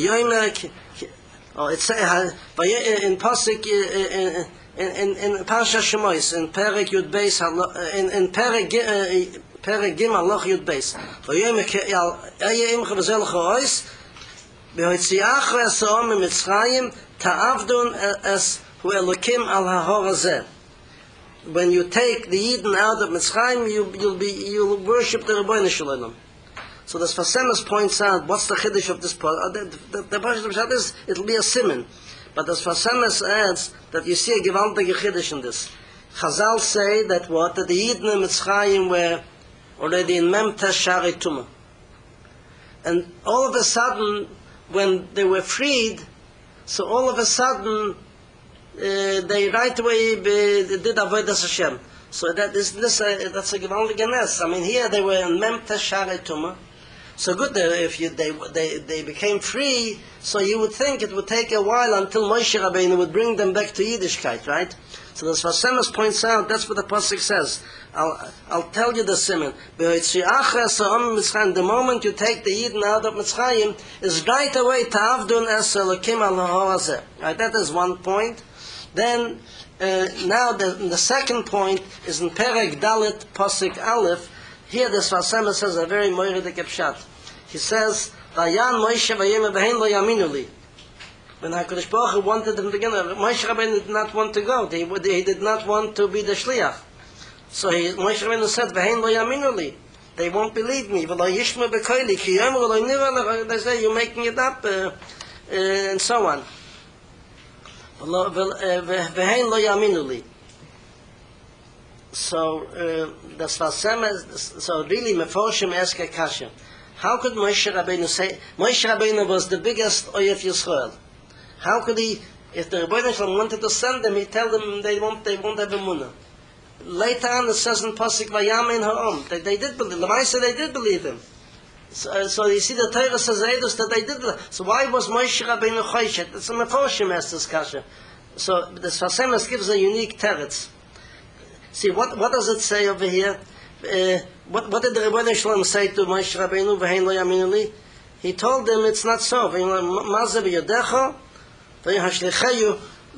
Oh, it's uh, in Posik in in in Parsha Shemois in Perek Yud Beis in in Perek. Uh, Perek Gimel Loch Yud Beis. Vayom Yal Ayim Chavel Chois. Behoitziach Esom Mitzrayim Ta'avdun Es Hu Elokim Al Hahor Hazeh. When you take the Yidden out of Mitzrayim, you you'll be you'll worship the Rebbeinu Shalom. So the Sfas Emes points out what's the chiddush of this part. The the, the Pashut of Pshat is it'll be a siman, but the Sfas Emes adds that you see a gewaltige chiddush in this. Chazal say that what that the Yidden in Mitzrayim were already in Memtes Shari Tumah. And all of a sudden, when they were freed, so all of a sudden, uh, they right away be, they did Avodas Hashem. So that is this uh, that's a gewaltige Nes. I mean, here they were in Memtes Shari Tumah. So good, uh, if you, they, they, they became free, so you would think it would take a while until Moshe Rabbeinu would bring them back to Yiddishkeit, right? So the Sfas Emes points out, that's what the Pasuk says. I'll, I'll tell you the simon. The moment you take the Yidden out of Mitzrayim, is right away Ta'avdun es Elokim al Hahor Hazeh. Right, that is one point. Then, uh, now the, the second point is in Perek Dalet Pasuk Aleph. Here the Sfas Emes says a very moiridik pshat. He says, Vayan Moshe vayem behin lo yaminu li. When HaKadosh Baruch Hu wanted them to begin, Moshe Rabbeinu did not want to go. He, he did not want to be the shliach. So he, Moshe Rabbeinu said, "V'hein lo yaminu li." they won't believe me. They say you're making it up, uh, uh, and so on. So uh, das was so really Meforshim ask a kasha. How could Moshe Rabbeinu say Moshe Rabbeinu was the biggest Oyef Yisrael? How could he, if the Rebbeinu Shalom wanted to send them, he tell them they won't they won't have a munah? Later on it says in Pasuk Vayam in Ha'om that they did believe. Lamaisa they did believe him. So, uh, so you see the Torah says Eidos that they did believe. So why was Moshe Rabbeinu Choyshet? It's a Meforshim ask this kasha. So the Sfasemes gives a unique teretz. See, what, what does it say over here? Uh, what, what did the Rebbeinu Shalom say to Moshe Rabbeinu? V'hein lo yaminu li? He told them it's not so. Maze b'yodecha, v'yashlecheyu,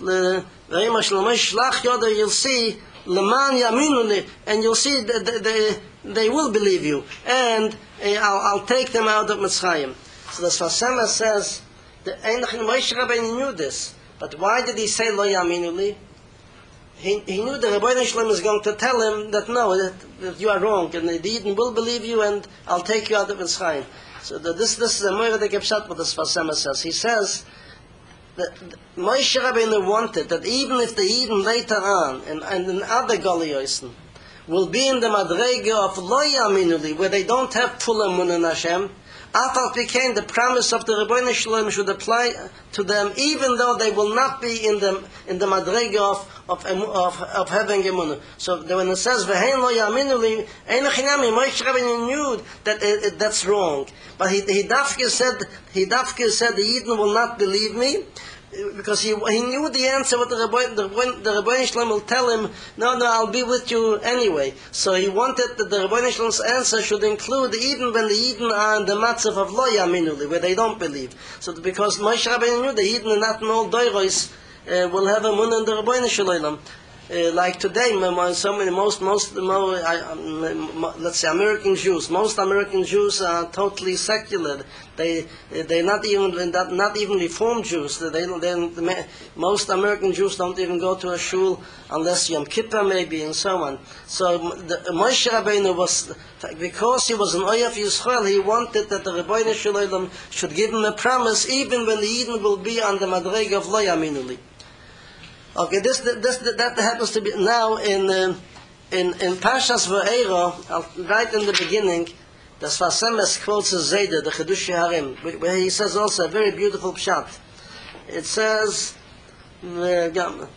v'yim ha'shlomesh shlach yoda, you'll see, l'man yaminu li, and you'll see that they, they, they will believe you. And uh, I'll, I'll take them out of Mitzrayim. So the Sfasema says, the Moshe Rabbeinu knew this. But why did he say lo yaminu li? He, he knew the Rebbeinu Shalom was going to tell him that no, that, that you are wrong, and the Eden will believe you, and I'll take you out of Mitzrayim. So the, this this is a Moira de Gepshat, what the Sfasema says. He says that Moshe Rabbeinu wanted that even if the Eden later on, and, and in other Goliyoisen, will be in the Madrege of Lo Yaminu Li, where they don't have full Emun in Hashem, Afal became the promise of the Rebbeinu Shalom should apply to them, even though they will not be in the in the madrega of of of, of having emunah. So when it says v'hein lo yaminu li, ein chinami, Moshe Rabbeinu knew that it, it, that's wrong, but he he dafke said he dafke said the Eden will not believe me. Because he he knew the answer what the Rebbeinu the, the Rebbeinu Shalom will tell him, no, no, I'll be with you anyway. So he wanted that the Rebbeinu Shalom's answer should include even when the Eden are in the matzav of lo yaminu li, where they don't believe. So because Moshe Rabbeinu knew the Eden and not in all doiros uh, will have a mun in the Rebbeinu Shalom. Uh, like today, so many, most, most, more, I, um, let's say American Jews. Most American Jews are totally secular. They, they're not even, not, not even Reformed Jews. They, they, most American Jews don't even go to a shul unless Yom Kippur maybe, and so on. So the, Moshe Rabbeinu was, because he was an Oyaf Yisrael, he wanted that the Rebbeinu Shalom should give him a promise, even when the Eden will be on the Madrega of Lo Yaminu Li. Okay, this, this, that happens to be now in uh, in in Parshas Va'era, right in the beginning. The Sfasemes quotes a Zayda, the Chedush Harim, where he says also a very beautiful pshat. It says, "L'chein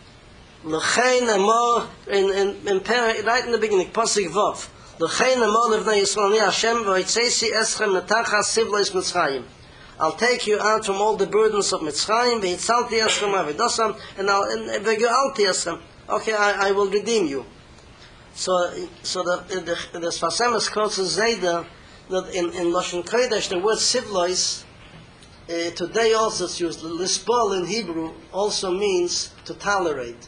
amor," in in in right in the beginning, Pasuk Vav. "L'chein amor levnei Yisrael ni Hashem v'yitzesi eschem netachas sivlois Mitzrayim." I'll take you out from all the burdens of Mitzrayim, v'yitzalti eschem avidosam, and I'll and v'ge'alti eschem. Okay, I, I will redeem you. So, so the the the Sfasemes quotes a Zayda that in in Lashon Kodesh the word sivlois uh, today also is used. Lisbol in Hebrew also means to tolerate.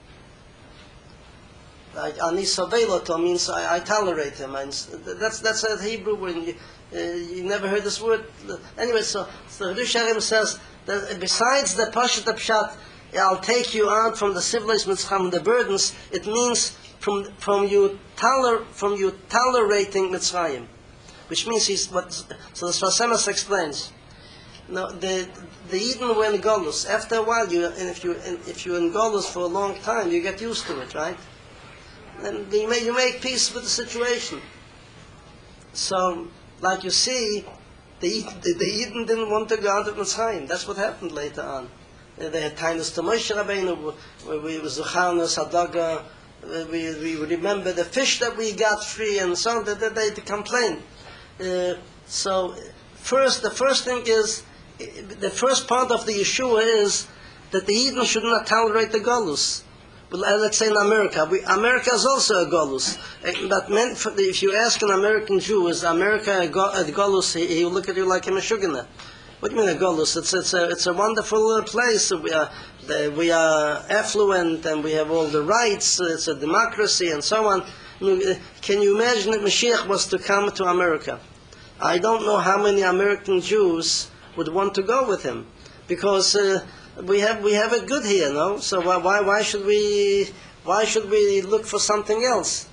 Like ani saveloto means I, I tolerate him. And that's that's a Hebrew when you, uh, you never heard this word. Anyway, so so Chedush Harim says that besides the Pashat Pshat, I'll take you out from the civilized Mitzrayim, the burdens. It means from from you toler from you tolerating Mitzrayim, which means he's what. So the Sfasemes explains. Now the the Eden were in Golus. After a while, you and if you and if you're in Golus for a long time, you get used to it, right? And you make you make peace with the situation. So, like you see, the the, the Eden didn't want to go out of Mitzrayim. That's what happened later on. They had kindness to Moshe Rabbeinu. We was Zuchanas Hadaga. We we remember the fish that we got free, and so that they, they, they complained. Uh, so, first, the first thing is, the first part of the Yeshua is that the Eden should not tolerate the Golus. But let's say in America, we, America is also a Golus. But men, if you ask an American Jew, is America a Golus? He, he will look at you like a Meshugana. What do you mean a Golus? It's it's a it's a wonderful uh, place. We are the, we are affluent and we have all the rights. It's a democracy and so on. Can you imagine if Mashiach was to come to America? I don't know how many American Jews would want to go with him, because uh, we have we have it good here, no? So why why why should we why should we look for something else?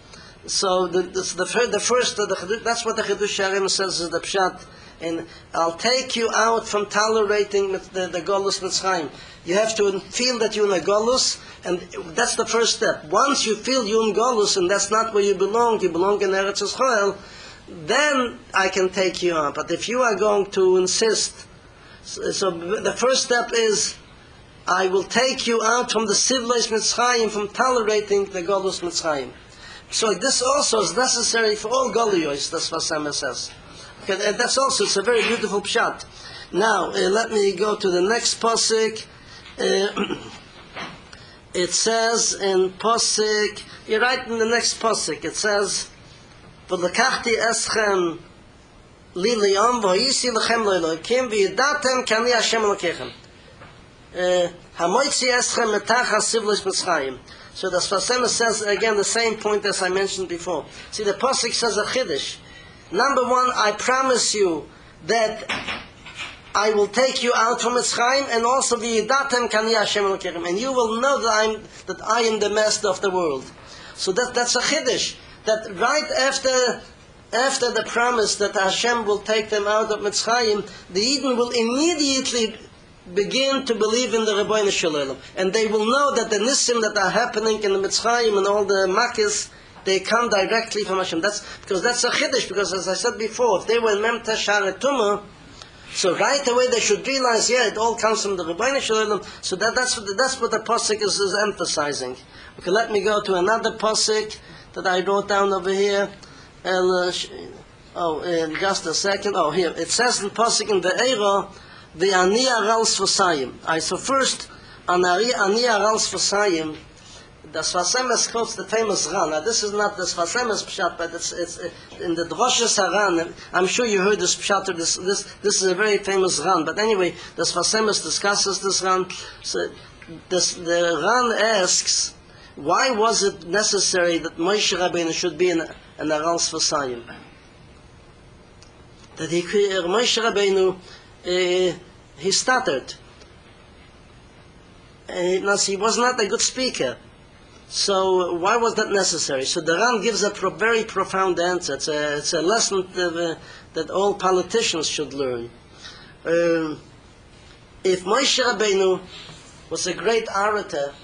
So the the the, fir- the first uh, the, Chidu- that's what the Chidush Harim says is the pshat. And I'll take you out from tolerating mit- the the Golus Mitzrayim. You have to feel that you're in a Golus, and that's the first step. Once you feel you're in Golus, and that's not where you belong, you belong in Eretz Yisrael, then I can take you out. But if you are going to insist, so, so the first step is, I will take you out from the civilized Mitzrayim, from tolerating the Golus Mitzrayim. So this also is necessary for all Goluyos, that's what Sama says. Okay, and that's also, it's a very beautiful pshat. Now, uh, let me go to the next pasuk. Uh, it says in pasuk, you're right in the next pasuk, it says, "V'lekachti eschem li liyom v'hoyisi lechem lo Elokim v'yidatem ki ani Hashem Elokechem." Hamoitzi eschem metachas sivlos Mitzrayim. So the Sfasema says again the same point as I mentioned before. See, the pasuk says a chiddush. Number one, I promise you that I will take you out from Mitzrayim, and also v'yidatem ki ani Hashem Elokechem, and you will know that I'm that I am the master of the world. So that that's a chiddush. That right after after the promise that Hashem will take them out of Mitzrayim, the Eden will immediately begin to believe in the Rebbeinu Shalom, and they will know that the nisim that are happening in the Mitzrayim and all the makkahs, they come directly from Hashem. That's because that's a chiddush. Because as I said before, if they were in Mem Tashar Tumah, so right away they should realize, yeah, it all comes from the Rebbeinu Shalom. So that, that's what the, that's what the pasuk is, is emphasizing. Okay, let me go to another pasuk that I wrote down over here. And, uh, sh- oh, in just a second. Oh, here it says in pasuk in the Eira, the ani arals v'sayim. I so first ani ani arals v'sayim. The Sfasemes quotes the famous Ran. Now this is not the Sfasemes pshat, but it's it's in the Droshes Haran. I'm sure you heard this pshat. Or this this this is a very famous Ran. But anyway, the Sfasemes discusses this Ran. So this, the Ran asks, why was it necessary that Moshe Rabbeinu should be in an arals v'sayim? That he Moshe Rabbeinu uh, he stuttered. Uh, he was not a good speaker. So why was that necessary? So the Ran gives a pro- very profound answer. It's a, it's a lesson that, uh, that all politicians should learn. Um, if Moshe Rabbeinu was a great orator,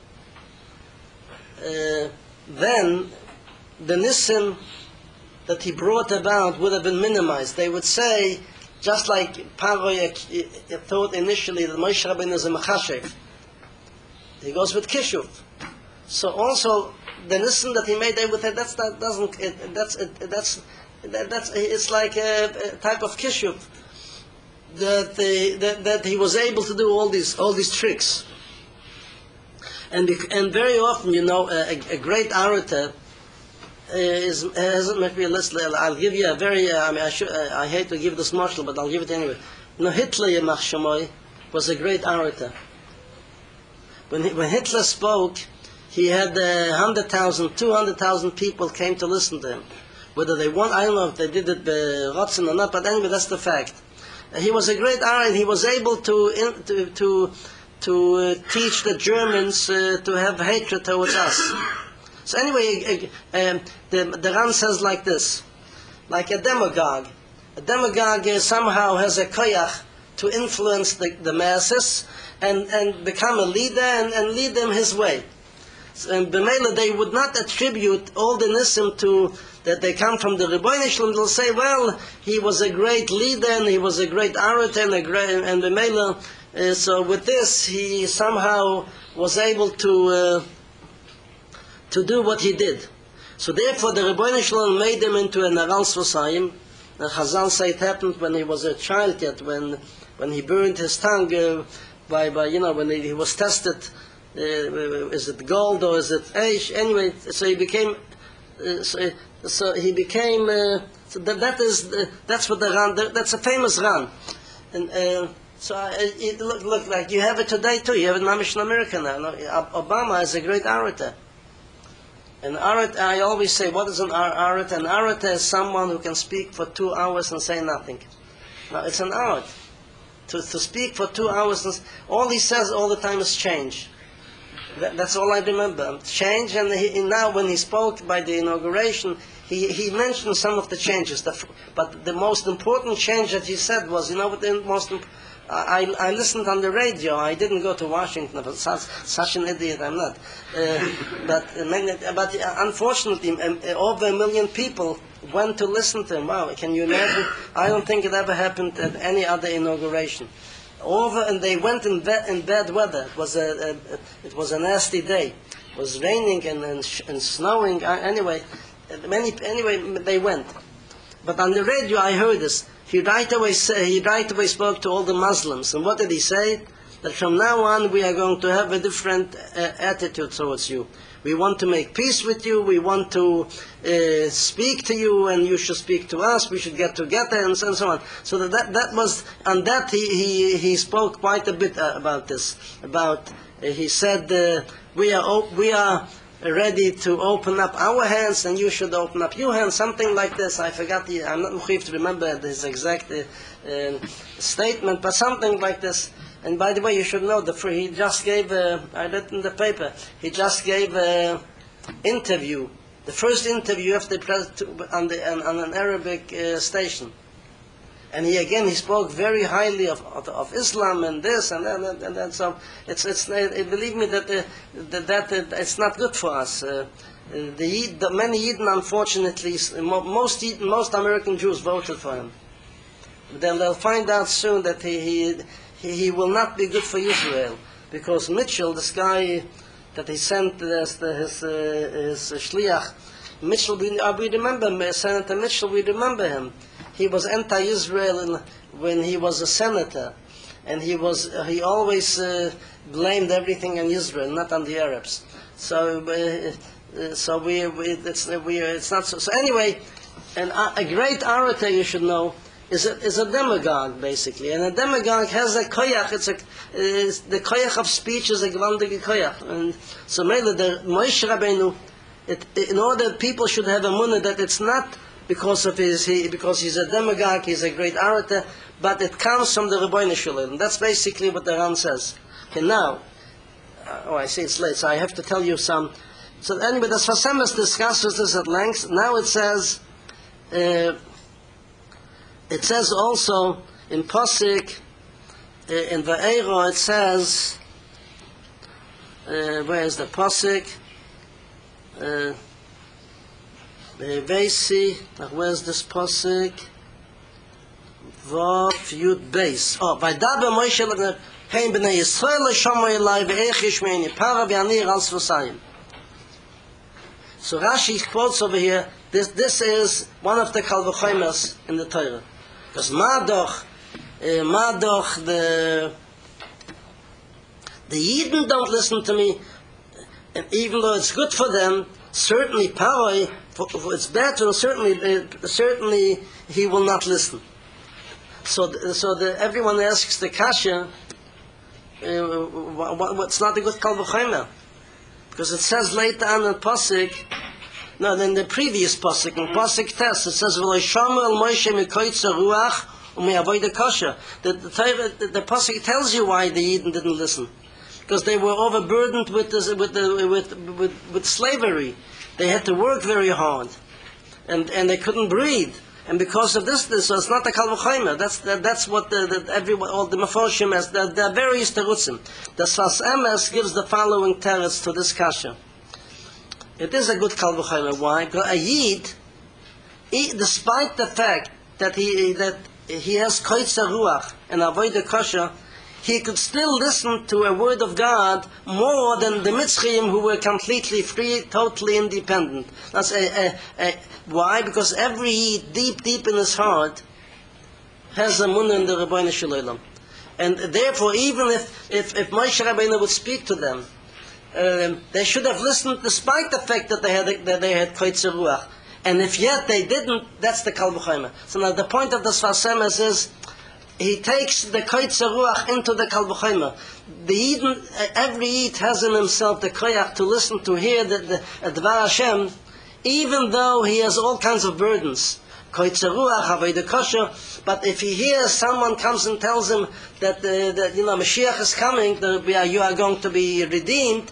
uh, then the nisim that he brought about would have been minimized. They would say, just like Paroi thought initially that Moshe Rabbeinu is a machashev, he goes with kishuv. So also the nisim that he made, they would say that's that doesn't it, that's it, that's that, that's it's like a, a type of kishuv that, the, that that he was able to do all these all these tricks. And bec- and very often, you know, a, a great orator uh, is has maybe a list. I'll give you a very. Uh, I mean, I, should, uh, I hate to give this marshal, but I'll give it anyway. You know, Hitler Yemach Shemoy was a great orator. When he, when Hitler spoke, he had uh, one hundred thousand, two hundred thousand people came to listen to him. Whether they want, I don't know if they did it by Rotzen or not, but anyway, that's the fact. Uh, he was a great orator. He was able to in, to to, to uh, teach the Germans uh, to have hatred towards us. So anyway, uh, um, the, the Ran says like this, like a demagogue. A demagogue uh, somehow has a koyach to influence the, the masses and, and become a leader and, and lead them his way. And b'meila they would not attribute all the nisim to that they come from the Rebbeinu Shalom. They'll say, well, he was a great leader and he was a great orator and a great and b'meila. Uh, so with this, he somehow was able to uh, to do what he did. So therefore, the Rebbeinu Shalom made him into an arals v'sayim. The Chazal say it happened when he was a child yet, when when he burned his tongue uh, by by you know when he, he was tested. Uh, is it gold or is it ash? Anyway, so he became, uh, so, so he became. Uh, so that, that is uh, that's what the Ran. That's a famous Ran, and uh, so I, it look look like you have it today too. You have it mamish in America now. No? Obama is a great orator. An orator, I always say, what is an orator? An orator is someone who can speak for two hours and say nothing. Now it's an art to to speak for two hours. And all he says all the time is change. That, that's all I remember. Change, and he, now when he spoke by the inauguration, he, he mentioned some of the changes. The, but the most important change that he said was, you know what the most imp- I, I listened on the radio. I didn't go to Washington. But such, such an idiot I'm not. Uh, but uh, many, but uh, unfortunately, um, uh, over a million people went to listen to him. Wow, can you imagine? I don't think it ever happened at any other inauguration. Over, and they went in bad, in bad weather. It was a, a it was a nasty day. It was raining and and, sh- and snowing. Uh, anyway, uh, many anyway they went. But on the radio I heard this. He right away say, he right away spoke to all the Muslims, and what did he say? That from now on we are going to have a different uh, attitude towards you. We want to make peace with you. We want to uh, speak to you, and you should speak to us. We should get together, and so, and so on. So that, that that was on that he he he spoke quite a bit uh, about this. About uh, he said uh, we are op- we are ready to open up our hands, and you should open up your hands. Something like this. I forgot. The, I'm not mechuyev to remember his exact uh, uh, statement, but something like this. And by the way, you should know, the he just gave, a, I read in the paper, he just gave an interview, the first interview after the president on, the, on, on an Arabic uh, station. And he again, he spoke very highly of, of, of Islam and this and that, and, and, and so it's, it's, uh, believe me that, uh, that, that uh, it's not good for us. Uh, the, Yid, the many Yidden, unfortunately, most Yidden, most American Jews voted for him. Then they'll find out soon that he, he He, he will not be good for Israel, because Mitchell, this guy that he sent as the, his, uh, his shliach, Mitchell, we, uh, we remember him, Senator Mitchell, we remember him. He was anti-Israel in, when he was a senator, and he was uh, he always uh, blamed everything on Israel, not on the Arabs. So, uh, uh, so we, we it's uh, we it's not so. So anyway, and a, a great orator, you should know, is a, is a demagogue, basically. And a demagogue has a koyach, it's a, is, the koyach of speech is a gewaltige koyach. And so maybe the Moshe Rabbeinu, it, in order people should have a munah that it's not because of his, he, because he's a demagogue, he's a great orator, but it comes from the Rebbeinu Shalom. That's basically what the Ram says. Okay, now, uh, oh, I see it's late, so I have to tell you some. So anyway, the Sfas Emes discusses this at length. Now it says, uh, it says also in Posik, uh, in Va'ero, it says, uh, where is the Posik? Uh, Veisi, where's this Posik? Vav Yud Beis. Oh, Vaydaber Moshe Levner, Hein B'nei Yisrael, Shomo Elai, Ve'ech Yishmeini, Para V'yanir Al Sfosayim. So Rashi quotes over here, this, this is one of the Kal V'choimers in the Torah. Because Madoch, uh, Madoch, the the Yidden don't listen to me, and even though it's good for them, certainly Paroi, for, for it's better, certainly, uh, certainly he will not listen. So, the, so the, everyone asks the Kasha, uh, what, what's not a good Kal V'chomer? Because it says later on in Pasuk, no, then the previous pasuk, in pasuk test, it says, "V'lo yishamu el Moshe mikoytzer ruach u'me'avoda kosher." The the, the the pasuk tells you why the Yidden didn't listen, because they were overburdened with this, with the with, with with slavery. They had to work very hard, and and they couldn't breathe. And because of this, this so it's not a Kal V'chomer. That's that, that's what the, the everyone, all the Meforshim has. There are various terutzim. The Sfas Emes gives the following teretz to this kasha. It is a good Kal V'chomer. Why? Because a Yid, he, despite the fact that he that he has koytzer ruach and avoda kosher, he could still listen to a word of God more than the Mitzrayim, who were completely free, totally independent. That's a, a, a, why? Because every Yid, deep, deep in his heart, has a munah in the Rebbeinu Shalom. And therefore, even if, if, if Moshe Rabbeinu would speak to them, um, they should have listened despite the fact that they had that they had koytzer ruach. And if yet they didn't, that's the Kal V'chomer. So now the point of the Sfas Emes is, he takes the koytzer ruach into the Kal V'chomer. The Yidden, every Yid has in himself the koyach to listen, to hear the, the, the Dvar Hashem, even though he has all kinds of burdens. Koytzer ruach, avoda kosher. But if he hears someone comes and tells him that, uh, that you know, Mashiach is coming, that we are, you are going to be redeemed,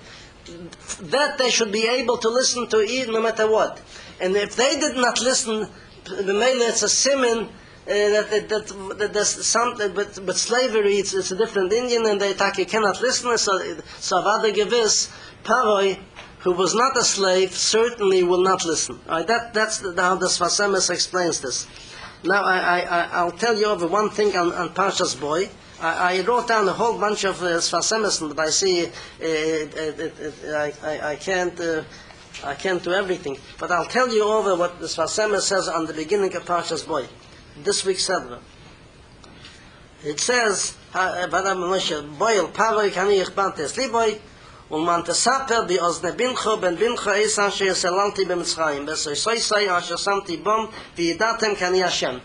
that they should be able to listen to it no matter what. And if they did not listen, the male it's a simon. Uh, that, that, that, that there's something, but, but slavery, it's, it's a different Indian, and they attack, you cannot listen, so, so Avada Gewiss, Paroi, who was not a slave, certainly will not listen. All right, that, that's the, how the Sfas Emes explains this. Now, I, I, I, I'll tell you over one thing on, on Parshas Boy. I, I wrote down a whole bunch of uh, Sfas Emes, but I see, uh, it, it, it, I, I, I can't, uh, I can't do everything. But I'll tell you over what the Sfas Emes says on the beginning of Parshas Boy. This week's Sedra. It says, Vadam Moshe, Boil, Paroi, Kani, Ichbantes, Liboy, und man tesaper bi ozne bincho ben bincho es asher selalti b'Mitzrayim besoy soy soy asher samti bom v'yidatem kani Hashem.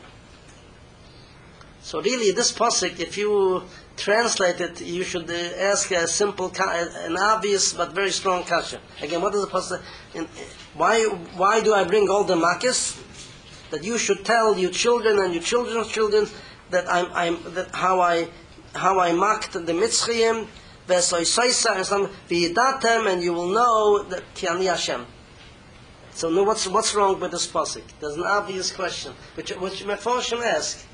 So really, this pasuk, if you translate it, you should uh, ask a simple, an obvious but very strong kasha. Again, what is the pasuk? In, why, why do I bring all the makkos? That you should tell your children and your children's children that I'm, I'm, that how I, how I mocked the Mitzrayim. And you will know that Kiani Hashem. So no, what's what's wrong with this pasuk? There's an obvious question, which which Mefarshim ask.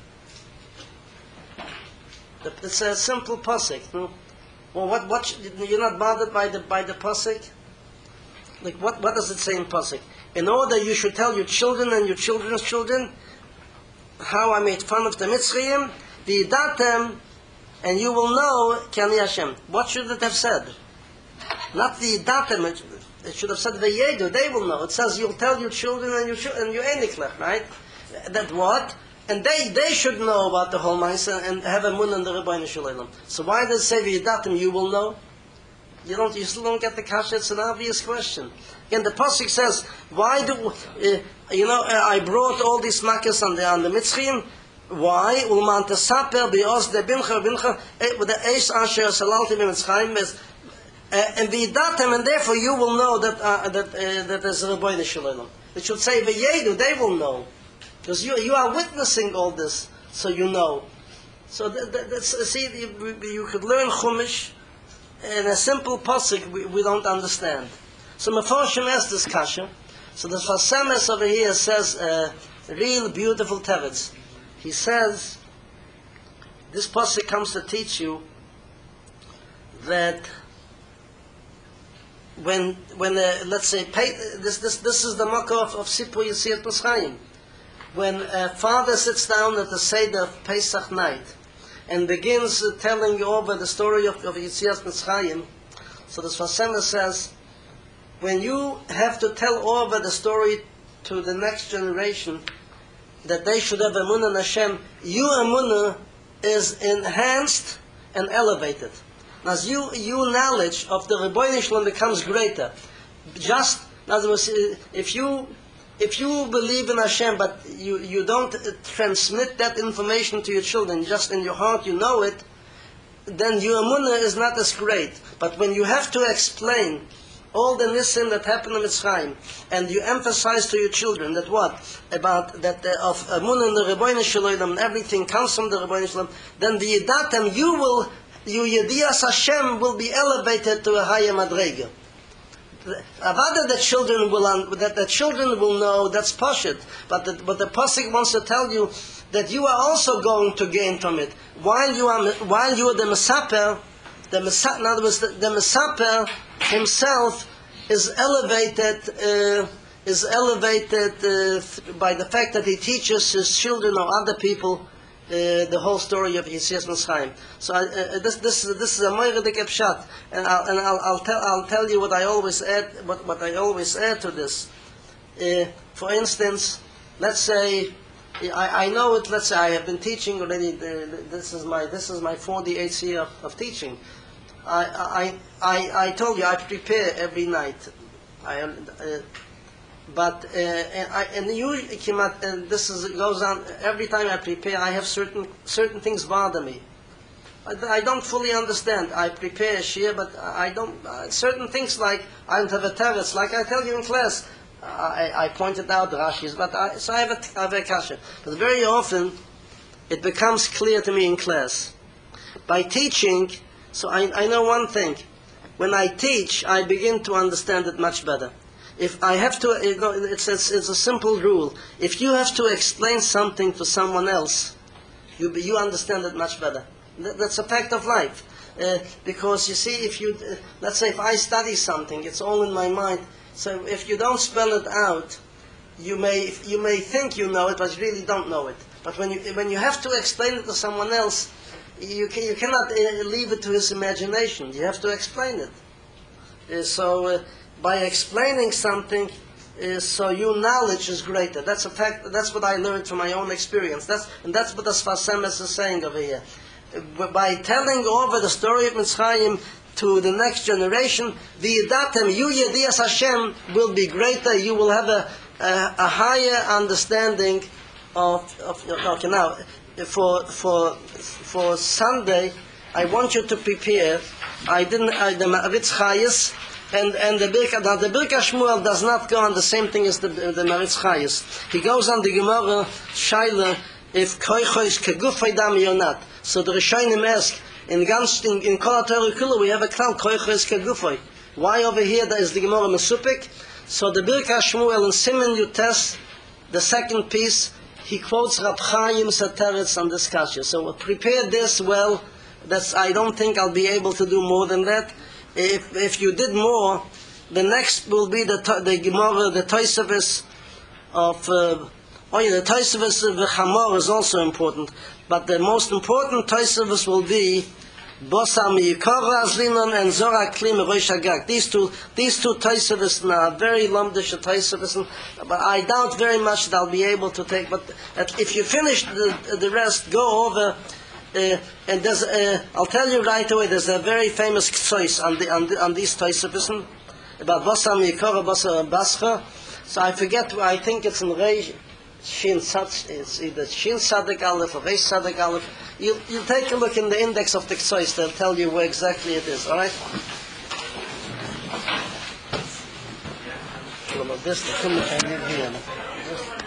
It's a simple pasuk. No? Well, what what you're not bothered by the by the pasuk? Like what what does it say in pasuk? In order you should tell your children and your children's children how I made fun of the Mitzrayim, the Yidatem. And you will know Kiani Hashem. What should it have said? Not the datem. It should have said the yedu. They will know. It says you'll tell your children and your and your eniklech, right? That what? And they they should know about the whole ma'isa and have a mun in the Rebbeinu Shalom. So why does it say the datem? You will know. You don't. You still don't get the kasha. It's an obvious question. Again, the pasuk says, why do uh, you know? Uh, I brought all these makkos on the on the Mitzrayim. Why? Ulman tesaper bios de bincha bincha with the eis asher salalti b'Mitzrayim is, and v'yidatem, and therefore you will know that uh, that uh, that there's a Rebbeinu Shalom. It should say v'yedu, they will know, because you you are witnessing all this, so you know. So that, that, that's see, you, you could learn Chumash in a simple pasuk we, we don't understand. So Mefarshim asked this kasha. So the Sfas Emes over here says a uh, real beautiful teretz. He says, this pasuk comes to teach you that when, when uh, let's say, pay, this, this, this is the makkah of, of Sipur Yetziat Mitzrayim. When a father sits down at the Seder of Pesach night and begins uh, telling you over the story of, of Yetziat Mitzrayim, so the Sfas Emes says, when you have to tell over the story to the next generation, that they should have emunah in Hashem, your emunah is enhanced and elevated. As you, your knowledge of the Rebbeinu Shalom becomes greater. Just, in other words, if you, if you believe in Hashem, but you, you don't transmit that information to your children, just in your heart you know it, then your emunah is not as great. But when you have to explain all the nisim that happened in Mitzrayim, and you emphasize to your children that what? About that uh, of Amun and the Rebbeinu Shalom, and everything comes from the Rebbeinu Shalom, then the Yidatem, you will, your Yedias Hashem will be elevated to a higher Madrega. Avada that children will un, that the children will know, that's Pashit. But the, but the Pasuk wants to tell you that you are also going to gain from it. While you are while you are the Mesaper, the Mesa, in other words, the, the Mesaper himself is elevated, uh, is elevated uh, by the fact that he teaches his children or other people uh, the whole story of Yetzias Mitzrayim. So uh, this this this is a moiridik pshat, and I'll and I'll, I'll tell I'll tell you what I always add what, what I always add to this. Uh, for instance, let's say I, I know it. Let's say I have been teaching already. Uh, this is my this is my forty-eighth year of, of teaching. I, I, I, I told you I prepare every night. I, uh, but uh, and, I, and you, and this is, goes on every time I prepare. I have certain certain things bother me. I, I don't fully understand. I prepare a shir, but I don't. Uh, certain things like I don't have a teretz. Like I tell you in class, I, I pointed out Rashi's, but I, so I have a, I have a kasha. But very often, it becomes clear to me in class by teaching. So I, I know one thing, when I teach, I begin to understand it much better. If I have to, you know, it's, it's, it's a simple rule. If you have to explain something to someone else, you, you understand it much better. That, that's a fact of life. Uh, because you see, if you, uh, let's say if I study something, it's all in my mind. So if you don't spell it out, you may, you may think you know it, but you really don't know it. But when you, when you have to explain it to someone else, you, can, you cannot uh, leave it to his imagination. You have to explain it. Uh, so uh, by explaining something, uh, so your knowledge is greater. That's a fact. That's what I learned from my own experience. That's, and that's what the Sfas Emes is saying over here. Uh, by telling over the story of Mitzrayim to the next generation, the Yidatem, you Yedias Hashem, will be greater. You will have a, a, a higher understanding of, of okay, now, for for for Sunday, I want you to prepare. I didn't I, the Maritz Chayes and and the Birka. Now the Birka Shmuel does not go on the same thing as the the Maritz Chayes. He goes on the Gemara Shaila if Koicho is Kegufay Dam or not. So the Rishonim ask in ganz in, in Kol HaTorah Kula we have a klal Koicho is Kegufay. Why over here there is the Gemara Mesupik? So the Birka Shmuel in Simen Yutes, the second piece. He quotes Rab Chaim Sateretz on this kasha. So prepare this well. That's, I don't think I'll be able to do more than that. If if you did more, the next will be the the Gemara, the Tosafos of. Uh, oh yeah, the Tosafos of the Chamor is also important. But the most important Tosafos will be Bosam Yikara Azlinon and Zora Klim Rosh Hagag. These two, these two Tosafos are very lumdish Tosafos, but I doubt very much that I'll be able to take. But if you finish the the rest, go over. Uh, and there's, uh, I'll tell you right away. There's a very famous ktsois on the on, the, on these Tosafos about Bosam Yikara Bosam Bascha. So I forget. I think it's in Reish Shin Tzad. It's either Shin Sadik Aleph or Reish Sadik Aleph. You you take a look in the index of the Ktsois, they'll tell you where exactly it is, all right? This the